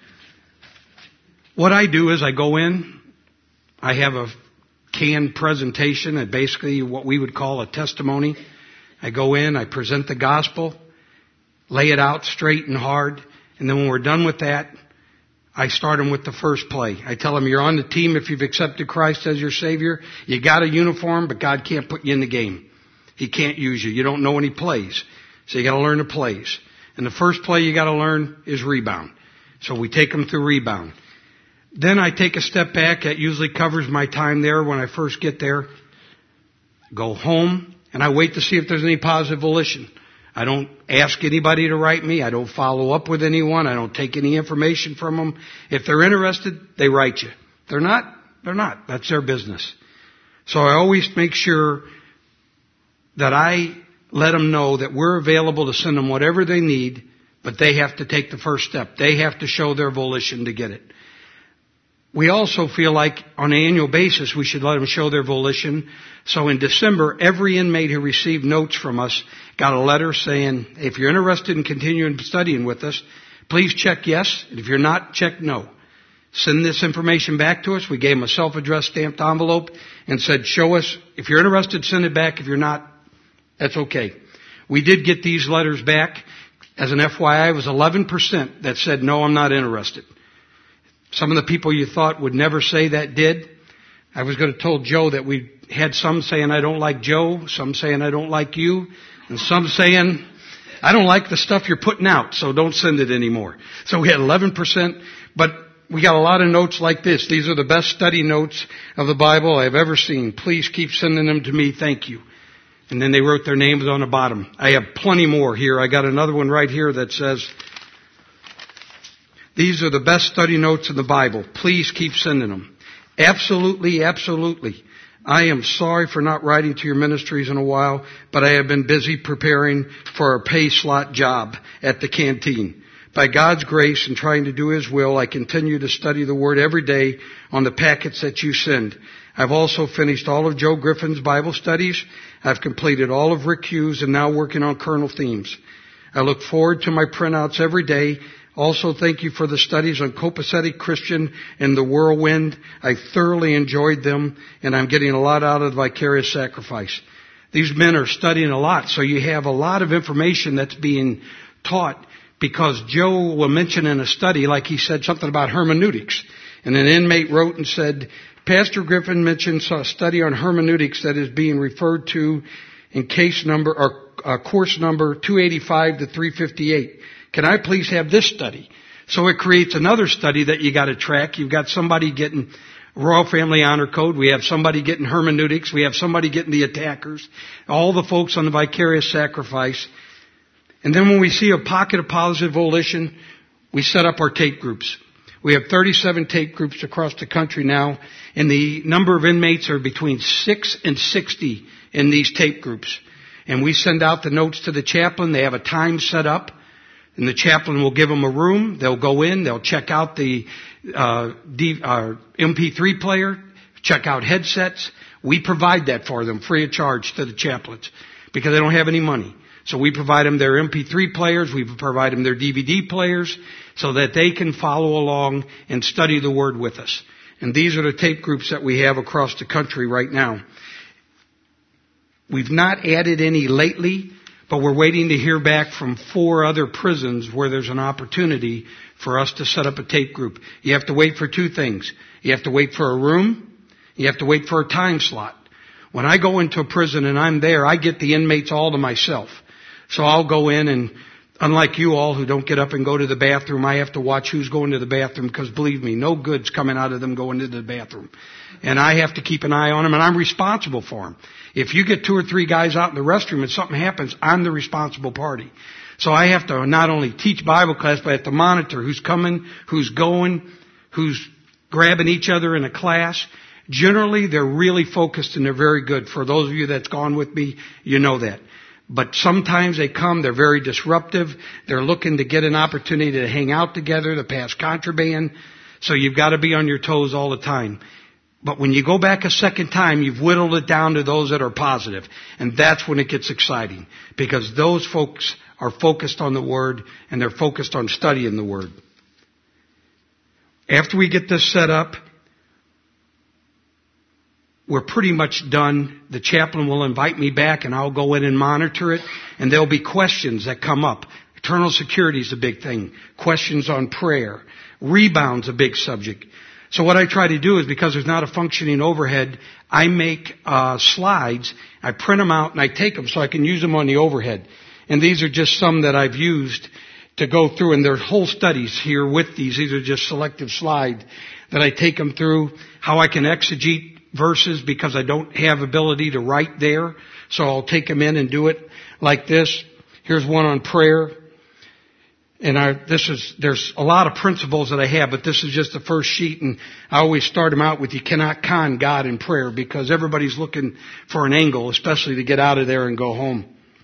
What I do is I go in, I have a canned presentation, and basically what we would call a testimony. I go in, I present the gospel, lay it out straight and hard, and then when we're done with that, I start them with the first play. I tell them, you're on the team if you've accepted Christ as your Savior. You got a uniform, but God can't put you in the game. He can't use you. You don't know any plays. So you got to learn the plays. And the first play you got to learn is rebound. So we take them through rebound. Then I take a step back. That usually covers my time there when I first get there. Go home, and I wait to see if there's any positive volition. I don't ask anybody to write me. I don't follow up with anyone. I don't take any information from them. If they're interested, they write you. If they're not, they're not. That's their business. So I always make sure that I let them know that we're available to send them whatever they need, but they have to take the first step. They have to show their volition to get it. We also feel like on an annual basis we should let them show their volition. So in December, every inmate who received notes from us got a letter saying, if you're interested in continuing studying with us, please check yes. And if you're not, check no. Send this information back to us. We gave them a self-addressed stamped envelope and said, show us. If you're interested, send it back. If you're not, that's okay. We did get these letters back. As an F Y I, it was eleven percent that said, no, I'm not interested. Some of the people you thought would never say that did. I was going to tell Joe that we had some saying, I don't like Joe, some saying, I don't like you, and some saying, I don't like the stuff you're putting out, so don't send it anymore. So we had eleven percent, but we got a lot of notes like this. These are the best study notes of the Bible I've ever seen. Please keep sending them to me. Thank you. And then they wrote their names on the bottom. I have plenty more here. I got another one right here that says, these are the best study notes in the Bible. Please keep sending them. Absolutely, absolutely. I am sorry for not writing to your ministries in a while, but I have been busy preparing for a pay slot job at the canteen. By God's grace and trying to do His will, I continue to study the Word every day on the packets that you send. I've also finished all of Joe Griffin's Bible studies. I've completed all of Rick Hughes and now working on Colonel Themes. I look forward to my printouts every day. Also, thank you for the studies on Copacetic Christian and the Whirlwind. I thoroughly enjoyed them, and I'm getting a lot out of the Vicarious Sacrifice. These men are studying a lot, so you have a lot of information that's being taught, because Joe will mention in a study, like he said something about hermeneutics. And an inmate wrote and said, Pastor Griffin mentioned a study on hermeneutics that is being referred to in case number or uh, course number two eighty-five to three fifty-eight. Can I please have this study? So it creates another study that you got to track. You've got somebody getting Royal Family Honor Code. We have somebody getting hermeneutics. We have somebody getting the attackers. All the folks on the vicarious sacrifice. And then when we see a pocket of positive volition, we set up our tape groups. We have thirty-seven tape groups across the country now, and the number of inmates are between six and sixty in these tape groups. And we send out the notes to the chaplain. They have a time set up, and the chaplain will give them a room. They'll go in. They'll check out the uh, D, uh, M P three player, check out headsets. We provide that for them free of charge to the chaplains because they don't have any money. So we provide them their M P three players. We provide them their D V D players so that they can follow along and study the Word with us. And these are the tape groups that we have across the country right now. We've not added any lately, but we're waiting to hear back from four other prisons where there's an opportunity for us to set up a tape group. You have to wait for two things. You have to wait for a room. You have to wait for a time slot. When I go into a prison and I'm there, I get the inmates all to myself. So I'll go in and, unlike you all who don't get up and go to the bathroom, I have to watch who's going to the bathroom because believe me, no good's coming out of them going to the bathroom. And I have to keep an eye on them and I'm responsible for them. If you get two or three guys out in the restroom and something happens, I'm the responsible party. So I have to not only teach Bible class, but I have to monitor who's coming, who's going, who's grabbing each other in a class. Generally, they're really focused and they're very good. For those of you that's gone with me, you know that. But sometimes they come, they're very disruptive. They're looking to get an opportunity to hang out together, to pass contraband. So you've got to be on your toes all the time. But when you go back a second time, you've whittled it down to those that are positive. And that's when it gets exciting. Because those folks are focused on the Word and they're focused on studying the Word. After we get this set up, we're pretty much done. The chaplain will invite me back and I'll go in and monitor it. And there'll be questions that come up. Eternal security is a big thing. Questions on prayer. Rebound's a big subject. So what I try to do is, because there's not a functioning overhead, I make uh slides. I print them out and I take them so I can use them on the overhead. And these are just some that I've used to go through. And there's whole studies here with these. These are just selective slides that I take them through. How I can exegete verses because I don't have ability to write there. So I'll take them in and do it like this. Here's one on prayer. And I, this is, there's a lot of principles that I have, but this is just the first sheet. And I always start them out with you cannot con God in prayer because everybody's looking for an angle, especially to get out of there and go home.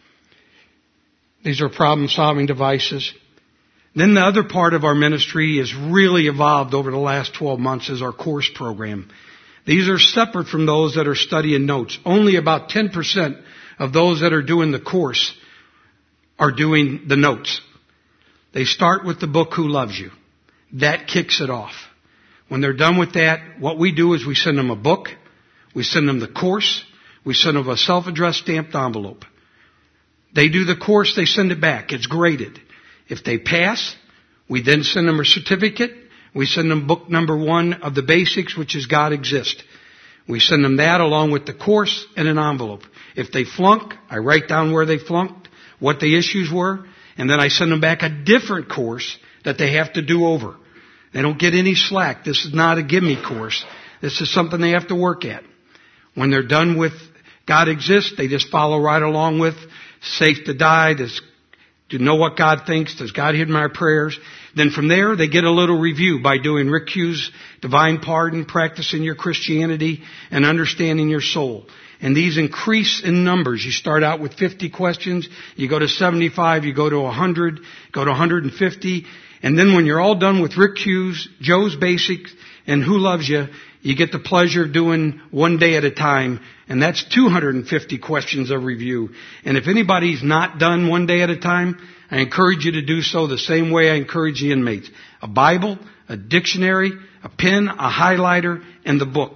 These are problem solving devices. Then the other part of our ministry has really evolved over the last twelve months is our course program. These are separate from those that are studying notes. Only about ten percent of those that are doing the course are doing the notes. They start with the book, Who Loves You? That kicks it off. When they're done with that, what we do is we send them a book, we send them the course, we send them a self-addressed stamped envelope. They do the course, they send it back. It's graded. If they pass, we then send them a certificate. We send them book number one of the basics, which is God Exists. We send them that along with the course and an envelope. If they flunk, I write down where they flunked, what the issues were, and then I send them back a different course that they have to do over. They don't get any slack. This is not a gimme course. This is something they have to work at. When they're done with God Exists, they just follow right along with Safe to Die, does, to know what God thinks, does God hear my prayers? Then from there, they get a little review by doing Rick Hughes' Divine Pardon, Practicing Your Christianity, and Understanding Your Soul. And these increase in numbers. You start out with fifty questions, you go to seventy-five, you go to one hundred, go to one hundred fifty, and then when you're all done with Rick Hughes, Joe's Basics, and Who Loves You, you get the pleasure of doing one day at a time, and that's two hundred fifty questions of review. And if anybody's not done one day at a time, I encourage you to do so the same way I encourage the inmates. A Bible, a dictionary, a pen, a highlighter, and the book.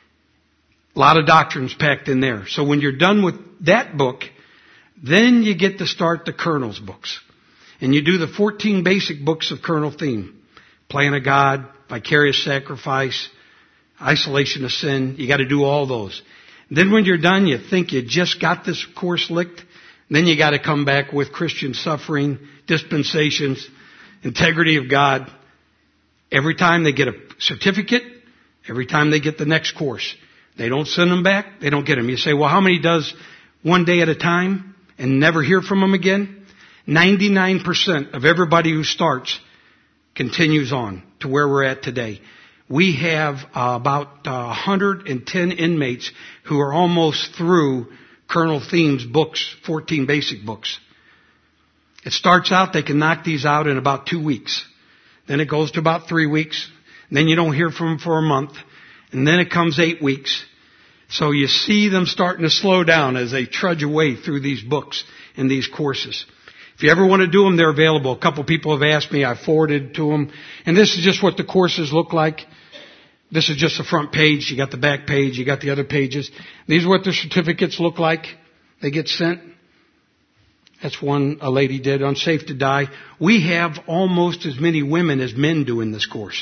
A lot of doctrines packed in there. So when you're done with that book, then you get to start the Colonel's books. And you do the fourteen basic books of Colonel Theme. Plan of God, Vicarious Sacrifice, Isolation of Sin. You got to do all those. Then when you're done, you think you just got this course licked. Then you got to come back with Christian Suffering, Dispensations, Integrity of God. Every time they get a certificate, Every time they get the next course. They don't send them back. They don't get them. You say, well, how many does one day at a time and never hear from them again? ninety-nine percent of everybody who starts continues on to where we're at today. We have uh, about uh, one hundred ten inmates who are almost through Colonel Thiem's books, fourteen basic books. It starts out, they can knock these out in about two weeks. Then it goes to about three weeks. And then you don't hear from them for a month. And then it comes eight weeks. So you see them starting to slow down as they trudge away through these books and these courses. If you ever want to do them, they're available. A couple people have asked me. I forwarded to them. And this is just what the courses look like. This is just the front page. You got the back page. You got the other pages. These are what the certificates look like. They get sent. That's one a lady did on Safe to Die. We have almost as many women as men do in this course.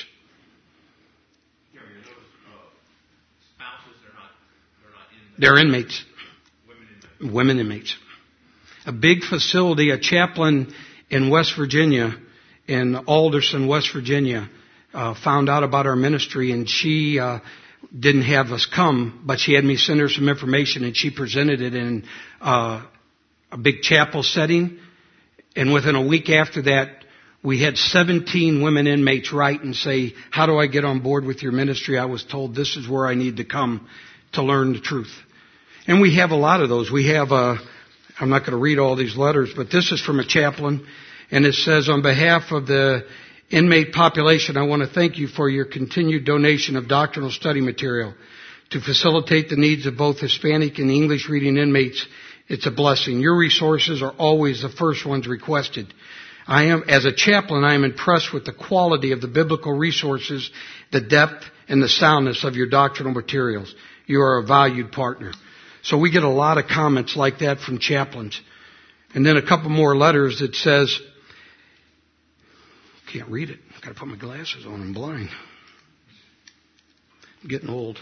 They're inmates. Women inmates. A big facility, a chaplain in West Virginia, in Alderson, West Virginia, uh, found out about our ministry, and she uh, didn't have us come, but she had me send her some information, and she presented it in uh, a big chapel setting. And within a week after that, we had seventeen women inmates write and say, how do I get on board with your ministry? I was told this is where I need to come to learn the truth. And we have a lot of those. We have a, I'm not going to read all these letters, but this is from a chaplain. And it says, on behalf of the inmate population, I want to thank you for your continued donation of doctrinal study material to facilitate the needs of both Hispanic and English reading inmates. It's a blessing. Your resources are always the first ones requested. I am, as a chaplain, I am impressed with the quality of the biblical resources, the depth and the soundness of your doctrinal materials. You are a valued partner. So we get a lot of comments like that from chaplains. And then a couple more letters that says, can't read it. I've got to put my glasses on. I'm blind. I'm getting old.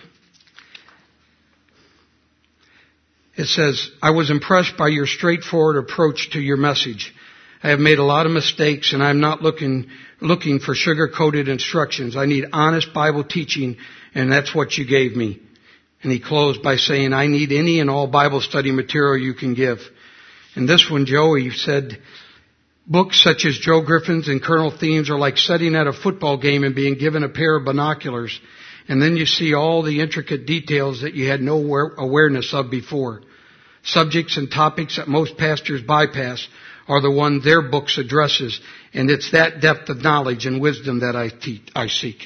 It says, I was impressed by your straightforward approach to your message. I have made a lot of mistakes, and I'm not looking looking for sugar-coated instructions. I need honest Bible teaching, and that's what you gave me. And he closed by saying, I need any and all Bible study material you can give. And this one, Joey said, books such as Joe Griffin's and Colonel Thiem's are like sitting at a football game and being given a pair of binoculars. And then you see all the intricate details that you had no awareness of before. Subjects and topics that most pastors bypass are the one their books addresses. And it's that depth of knowledge and wisdom that I, te- I seek.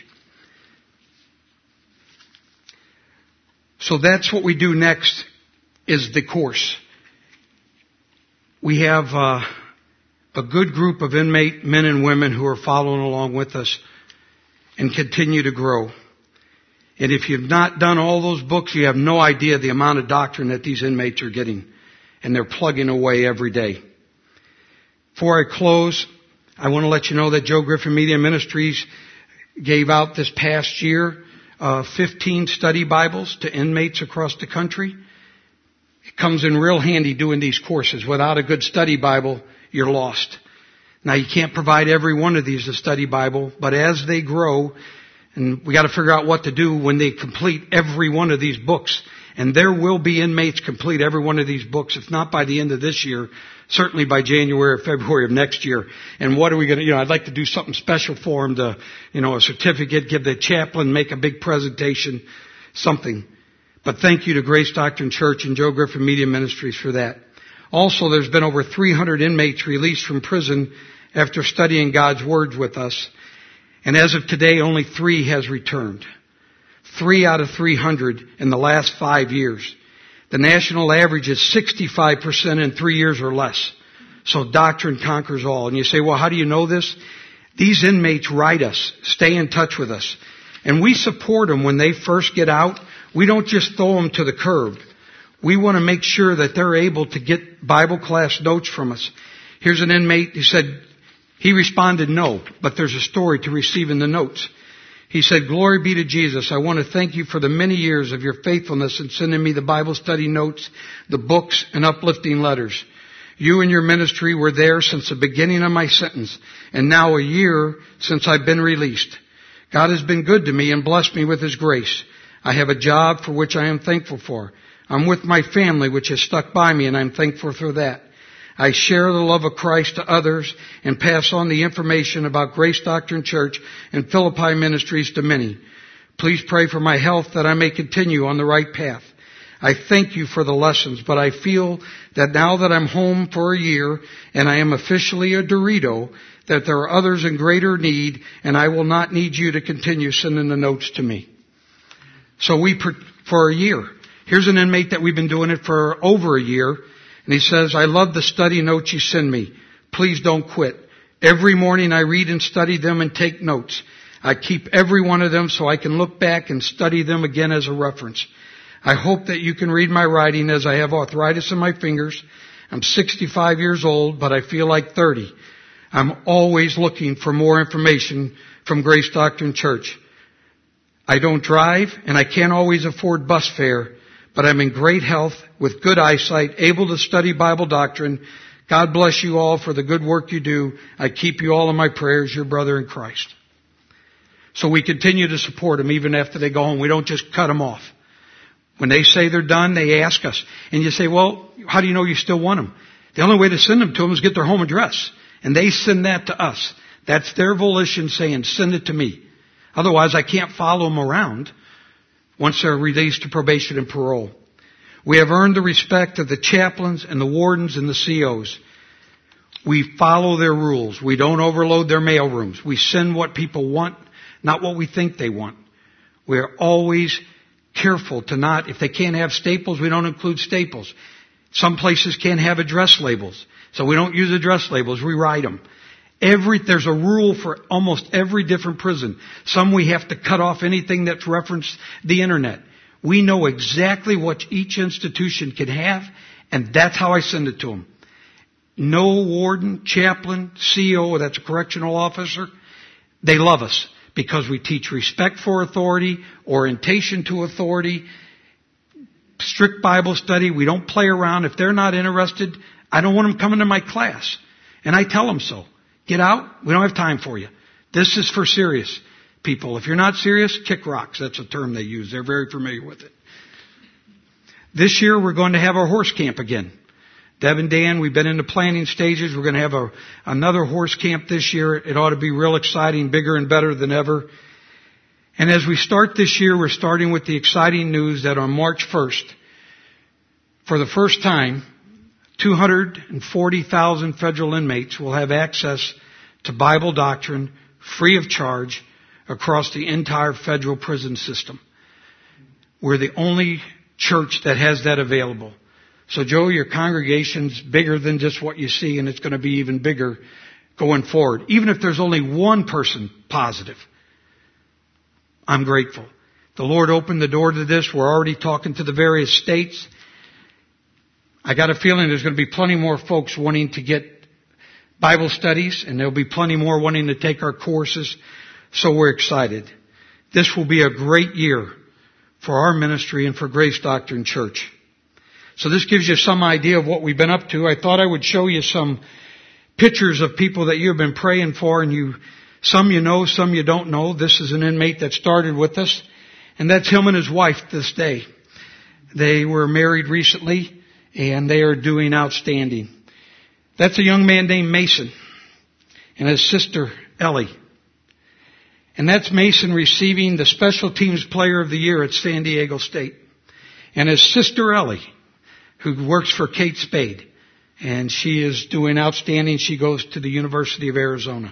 So that's what we do next is the course. We have uh, a good group of inmate men and women who are following along with us and continue to grow. And if you've not done all those books, you have no idea the amount of doctrine that these inmates are getting. And they're plugging away every day. Before I close, I want to let you know that Joe Griffin Media Ministries gave out this past year uh, fifteen study Bibles to inmates across the country. It comes in real handy doing these courses. Without a good study Bible, you're lost. Now, you can't provide every one of these a study Bible, but as they grow, and we got to figure out what to do when they complete every one of these books. And there will be inmates complete every one of these books, if not by the end of this year, certainly by January or February of next year. And what are we going to, you know, I'd like to do something special for them to, you know, a certificate, give the chaplain, make a big presentation, something. But thank you to Grace Doctrine Church and Joe Griffin Media Ministries for that. Also, there's been over three hundred inmates released from prison after studying God's words with us. And as of today, only three has returned. Three out of three hundred in the last five years. The national average is sixty-five percent in three years or less. So doctrine conquers all. And you say, well, how do you know this? These inmates write us, stay in touch with us. And we support them when they first get out. We don't just throw them to the curb. We want to make sure that they're able to get Bible class notes from us. Here's an inmate who said, he responded no, but there's a story to receiving the notes. He said, glory be to Jesus. I want to thank you for the many years of your faithfulness in sending me the Bible study notes, the books, and uplifting letters. You and your ministry were there since the beginning of my sentence, and now a year since I've been released. God has been good to me and blessed me with His grace. I have a job for which I am thankful for. I'm with my family, which has stuck by me, and I'm thankful for that. I share the love of Christ to others and pass on the information about Grace Doctrine Church and Philippi Ministries to many. Please pray for my health that I may continue on the right path. I thank you for the lessons, but I feel that now that I'm home for a year and I am officially a Dorito, that there are others in greater need, and I will not need you to continue sending the notes to me. So we, for a year, here's an inmate that we've been doing it for over a year, and he says, I love the study notes you send me. Please don't quit. Every morning I read and study them and take notes. I keep every one of them so I can look back and study them again as a reference. I hope that you can read my writing as I have arthritis in my fingers. I'm sixty-five years old, but I feel like thirty. I'm always looking for more information from Grace Doctrine Church. I don't drive and I can't always afford bus fare, but I'm in great health with good eyesight, able to study Bible doctrine. God bless you all for the good work you do. I keep you all in my prayers, your brother in Christ. So we continue to support them even after they go home. We don't just cut them off. When they say they're done, they ask us. And you say, well, how do you know you still want them? The only way to send them to them is get their home address. And they send that to us. That's their volition saying, send it to me. Otherwise, I can't follow them around once they're released to probation and parole. We have earned the respect of the chaplains and the wardens and the C Os. We follow their rules. We don't overload their mail rooms. We send what people want, not what we think they want. We're always careful to not, if they can't have staples, we don't include staples. Some places can't have address labels, so we don't use address labels, we write them. Every, there's a rule for almost every different prison. Some we have to cut off anything that's referenced the internet. We know exactly what each institution can have, and that's how I send it to them. No warden, chaplain, C O, that's a correctional officer, they love us because we teach respect for authority, orientation to authority, strict Bible study. We don't play around. If they're not interested, I don't want them coming to my class. And I tell them so. Get out. We don't have time for you. This is for serious people. If you're not serious, kick rocks. That's a term they use. They're very familiar with it. This year we're going to have our horse camp again. Deb and Dan, we've been in the planning stages. We're going to have a, another horse camp this year. It ought to be real exciting, bigger and better than ever. And as we start this year, we're starting with the exciting news that on March first, for the first time, two hundred forty thousand federal inmates will have access to Bible doctrine free of charge across the entire federal prison system. We're the only church that has that available. So, Joe, your congregation's bigger than just what you see, and it's going to be even bigger going forward. Even if there's only one person positive, I'm grateful. The Lord opened the door to this. We're already talking to the various states. I got a feeling there's going to be plenty more folks wanting to get Bible studies, and there'll be plenty more wanting to take our courses. So we're excited. This will be a great year for our ministry and for Grace Doctrine Church. So this gives you some idea of what we've been up to. I thought I would show you some pictures of people that you've been praying for, and you, some you know, some you don't know. This is an inmate that started with us, and that's him and his wife this day. They were married recently, and they are doing outstanding. That's a young man named Mason, and his sister Ellie. And that's Mason receiving the Special Teams Player of the Year at San Diego State. And his sister Ellie, who works for Kate Spade, and she is doing outstanding. She goes to the University of Arizona.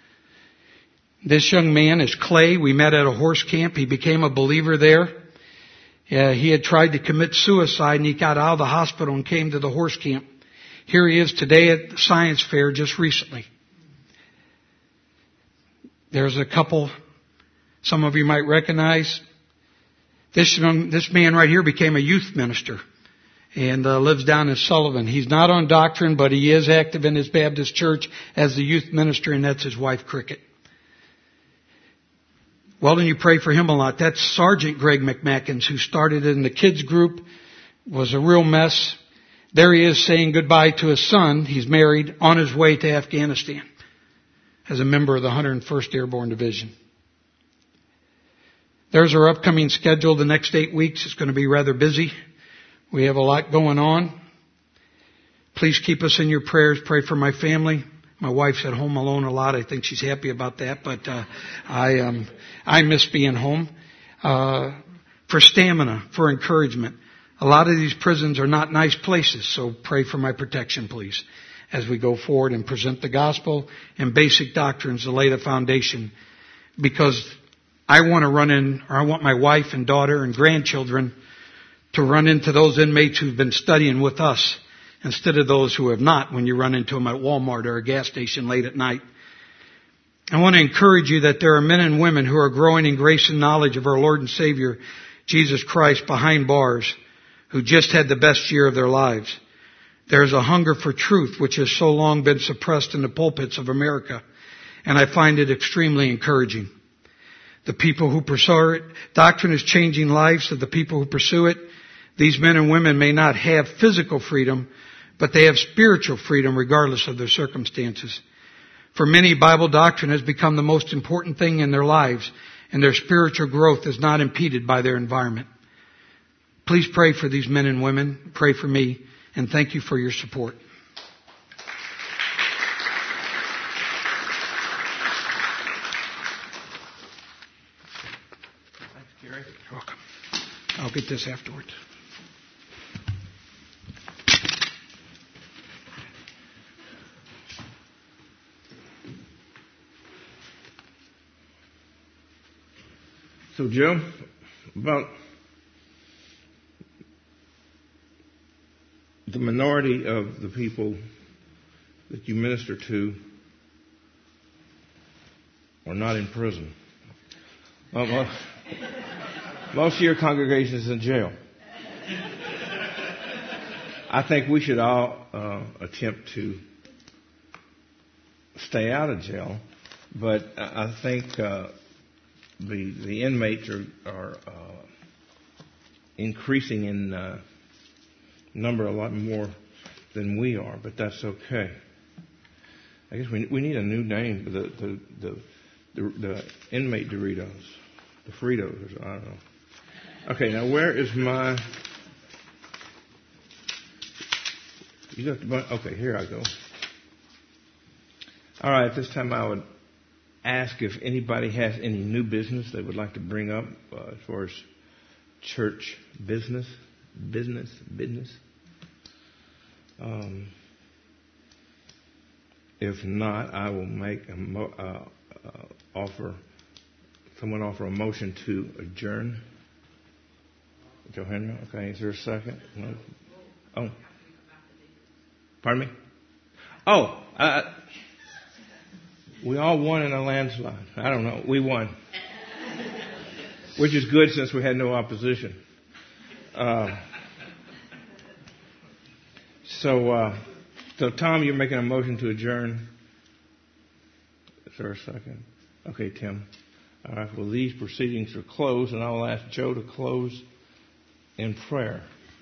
This young man is Clay. We met at a horse camp. He became a believer there. Uh, he had tried to commit suicide, and he got out of the hospital and came to the horse camp. Here he is today at the science fair just recently. There's a couple some of you might recognize. This young, this man right here became a youth minister and uh, lives down in Sullivan. He's not on doctrine, but he is active in his Baptist church as the youth minister, and that's his wife, Cricket. Well, then you pray for him a lot. That's Sergeant Greg McMackins, who started in the kids group, was a real mess. There he is saying goodbye to his son. He's married, on his way to Afghanistan as a member of the one hundred first Airborne Division. There's our upcoming schedule the next eight weeks. It's going to be rather busy. We have a lot going on. Please keep us in your prayers. Pray for my family. My wife's at home alone a lot. I think she's happy about that, but uh, I um, I miss being home. Uh, for stamina, for encouragement. A lot of these prisons are not nice places, so pray for my protection, please, as we go forward and present the gospel and basic doctrines to lay the foundation. Because I want to run in, or I want my wife and daughter and grandchildren to run into those inmates who've been studying with us instead of those who have not when you run into them at Walmart or a gas station late at night. I want to encourage you that there are men and women who are growing in grace and knowledge of our Lord and Savior, Jesus Christ, behind bars, who just had the best year of their lives. There is a hunger for truth which has so long been suppressed in the pulpits of America, and I find it extremely encouraging. The people who pursue it, doctrine is changing lives of the people who pursue it. These men and women may not have physical freedom, but they have spiritual freedom regardless of their circumstances. For many, Bible doctrine has become the most important thing in their lives, and their spiritual growth is not impeded by their environment. Please pray for these men and women. Pray for me, and thank you for your support. Thanks, Gary. You're welcome. I'll get this afterwards. So, Joe, about the minority of the people that you minister to are not in prison. Well, most of your congregation is in jail. I think we should all uh, attempt to stay out of jail, but I think uh, the the inmates are are uh, increasing in uh, number a lot more than we are, but that's okay. I guess we we need a new name for the the the, the, the inmate Doritos, the Fritos. I don't know. Okay, now where is my? You got the okay. Here I go. All right. This time I would ask if anybody has any new business they would like to bring up uh, as far as church business, business, business. Um, if not, I will make a mo- uh, uh, offer. Someone offer a motion to adjourn. Joe Henry. Okay. Is there a second? No. Oh. Pardon me? Oh. Uh, We all won in a landslide. I don't know. We won. Which is good since we had no opposition. Uh, so, uh, so Tom, you're making a motion to adjourn. Is there a second? Okay, Tim. All right. Well, these proceedings are closed, and I'll ask Joe to close in prayer.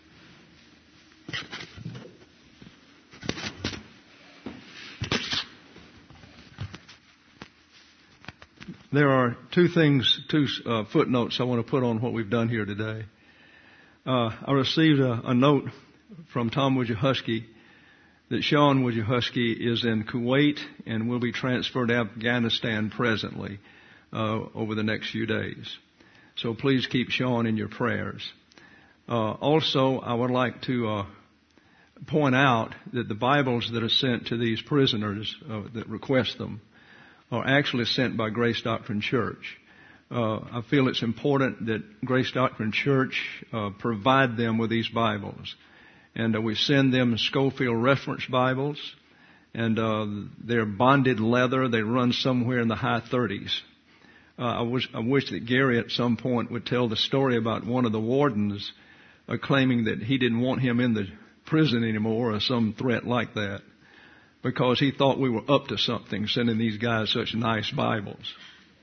There are two things, two uh, footnotes I want to put on what we've done here today. Uh, I received a, a note from Tom Wojciechowski that Sean Wojciechowski is in Kuwait and will be transferred to Afghanistan presently uh, over the next few days. So please keep Sean in your prayers. Uh, also, I would like to uh, point out that the Bibles that are sent to these prisoners uh, that request them are actually sent by Grace Doctrine Church. Uh, I feel it's important that Grace Doctrine Church uh, provide them with these Bibles. And uh, we send them Schofield Reference Bibles, and uh, they're bonded leather. They run somewhere in the high thirties. Uh, I, wish, I wish that Gary at some point would tell the story about one of the wardens uh, claiming that he didn't want him in the prison anymore or some threat like that, because he thought we were up to something, sending these guys such nice Bibles.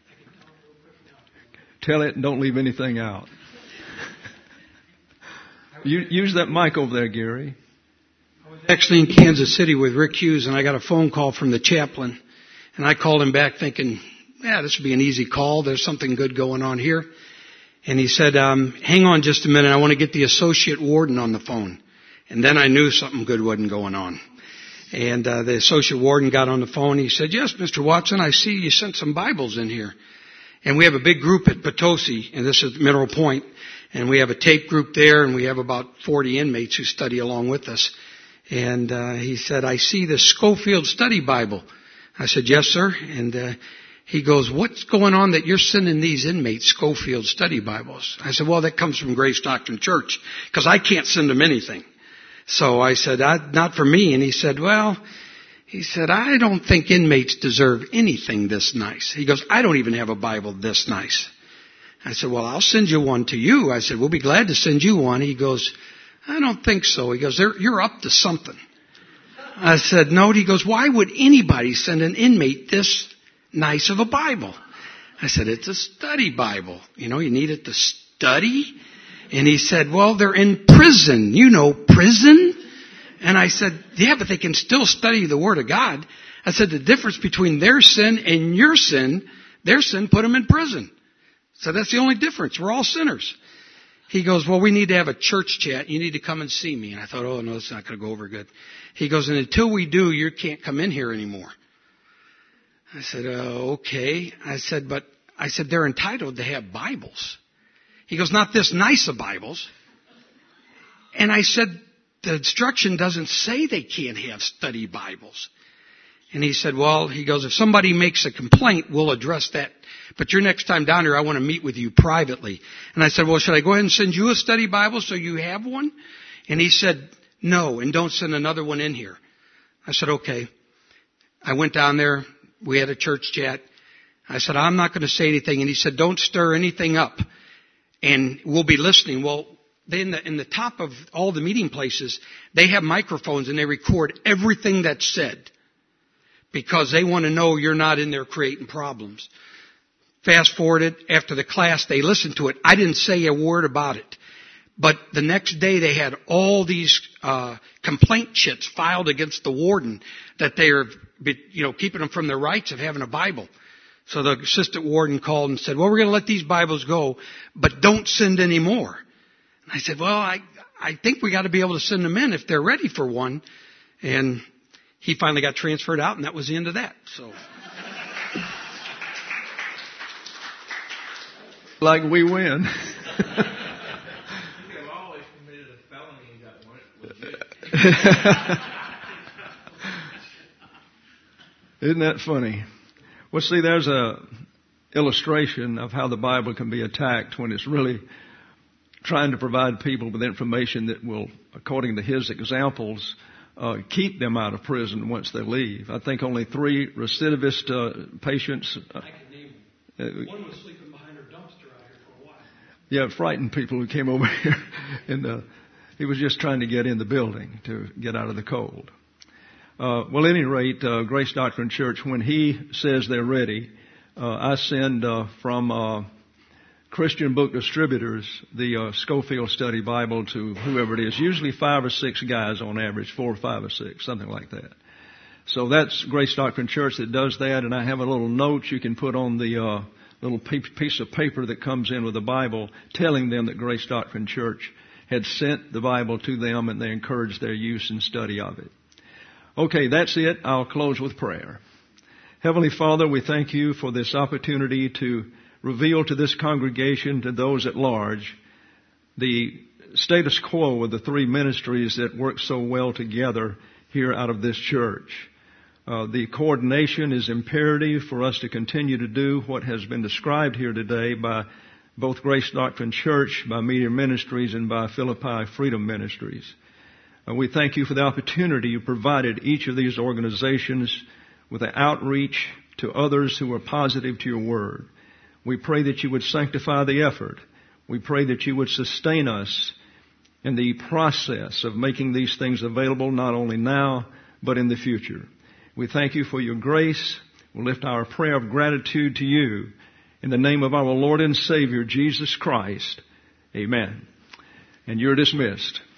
Tell it and don't leave anything out. You, use that mic over there, Gary. I was actually in Kansas City with Rick Hughes, and I got a phone call from the chaplain. And I called him back thinking, yeah, this would be an easy call. There's something good going on here. And he said, um, hang on just a minute. I want to get the associate warden on the phone. And then I knew something good wasn't going on. And uh, the associate warden got on the phone. He said, yes, Mister Watson, I see you sent some Bibles in here. And we have a big group at Potosi, and this is Mineral Point. And we have a tape group there, and we have about forty inmates who study along with us. And uh, he said, I see the Scofield Study Bible. I said, yes, sir. And uh, he goes, what's going on that you're sending these inmates Scofield Study Bibles? I said, well, that comes from Grace Doctrine Church, because I can't send them anything. So I said, not for me. And he said, well, he said, I don't think inmates deserve anything this nice. He goes, I don't even have a Bible this nice. I said, well, I'll send you one to you. I said, we'll be glad to send you one. He goes, I don't think so. He goes, you're up to something. I said, no. He goes, why would anybody send an inmate this nice of a Bible? I said, it's a study Bible. You know, you need it to study. And he said, well, they're in prison. You know, prison? And I said, yeah, but they can still study the Word of God. I said, the difference between their sin and your sin, their sin put them in prison. So that's the only difference. We're all sinners. He goes, well, we need to have a church chat. You need to come and see me. And I thought, oh, no, it's not going to go over good. He goes, and until we do, you can't come in here anymore. I said, uh, okay. I said, but I said, they're entitled to have Bibles. He goes, not this nice of Bibles. And I said, the instruction doesn't say they can't have study Bibles. And he said, well, he goes, if somebody makes a complaint, we'll address that. But your next time down here, I want to meet with you privately. And I said, well, should I go ahead and send you a study Bible so you have one? And he said, no, and don't send another one in here. I said, okay. I went down there. We had a church chat. I said, I'm not going to say anything. And he said, don't stir anything up. And we'll be listening. Well, they in the, in the top of all the meeting places, they have microphones and they record everything that's said because they want to know you're not in there creating problems. Fast forwarded, after the class, they listened to it. I didn't say a word about it. But the next day they had all these uh complaint chits filed against the warden that they are, you know, keeping them from their rights of having a Bible. So the assistant warden called and said, well, we're going to let these Bibles go, but don't send any more. And I said, well, I, I think we got to be able to send them in if they're ready for one. And he finally got transferred out, and that was the end of that. So, like we win. Isn't that funny? Well, see, there's a illustration of how the Bible can be attacked when it's really trying to provide people with information that will, according to his examples, uh, keep them out of prison once they leave. I think only three recidivist uh, patients. Uh, I can name them. One was sleeping behind her dumpster out here for a while. Yeah, frightened people who came over here, and uh, he was just trying to get in the building to get out of the cold. Uh, well, at any rate, uh, Grace Doctrine Church, when he says they're ready, uh, I send uh, from uh, Christian Book Distributors the uh, Scofield Study Bible to whoever it is, usually five or six guys on average, four or five or six, something like that. So that's Grace Doctrine Church that does that, and I have a little note you can put on the uh, little piece of paper that comes in with the Bible telling them that Grace Doctrine Church had sent the Bible to them and they encouraged their use and study of it. Okay, that's it. I'll close with prayer. Heavenly Father, we thank you for this opportunity to reveal to this congregation, to those at large, the status quo of the three ministries that work so well together here out of this church. Uh, the coordination is imperative for us to continue to do what has been described here today by both Grace Doctrine Church, by Media Ministries, and by Philippi Freedom Ministries. And we thank you for the opportunity you provided each of these organizations with an outreach to others who are positive to your word. We pray that you would sanctify the effort. We pray that you would sustain us in the process of making these things available not only now, but in the future. We thank you for your grace. We'll lift our prayer of gratitude to you in the name of our Lord and Savior, Jesus Christ. Amen. And you're dismissed.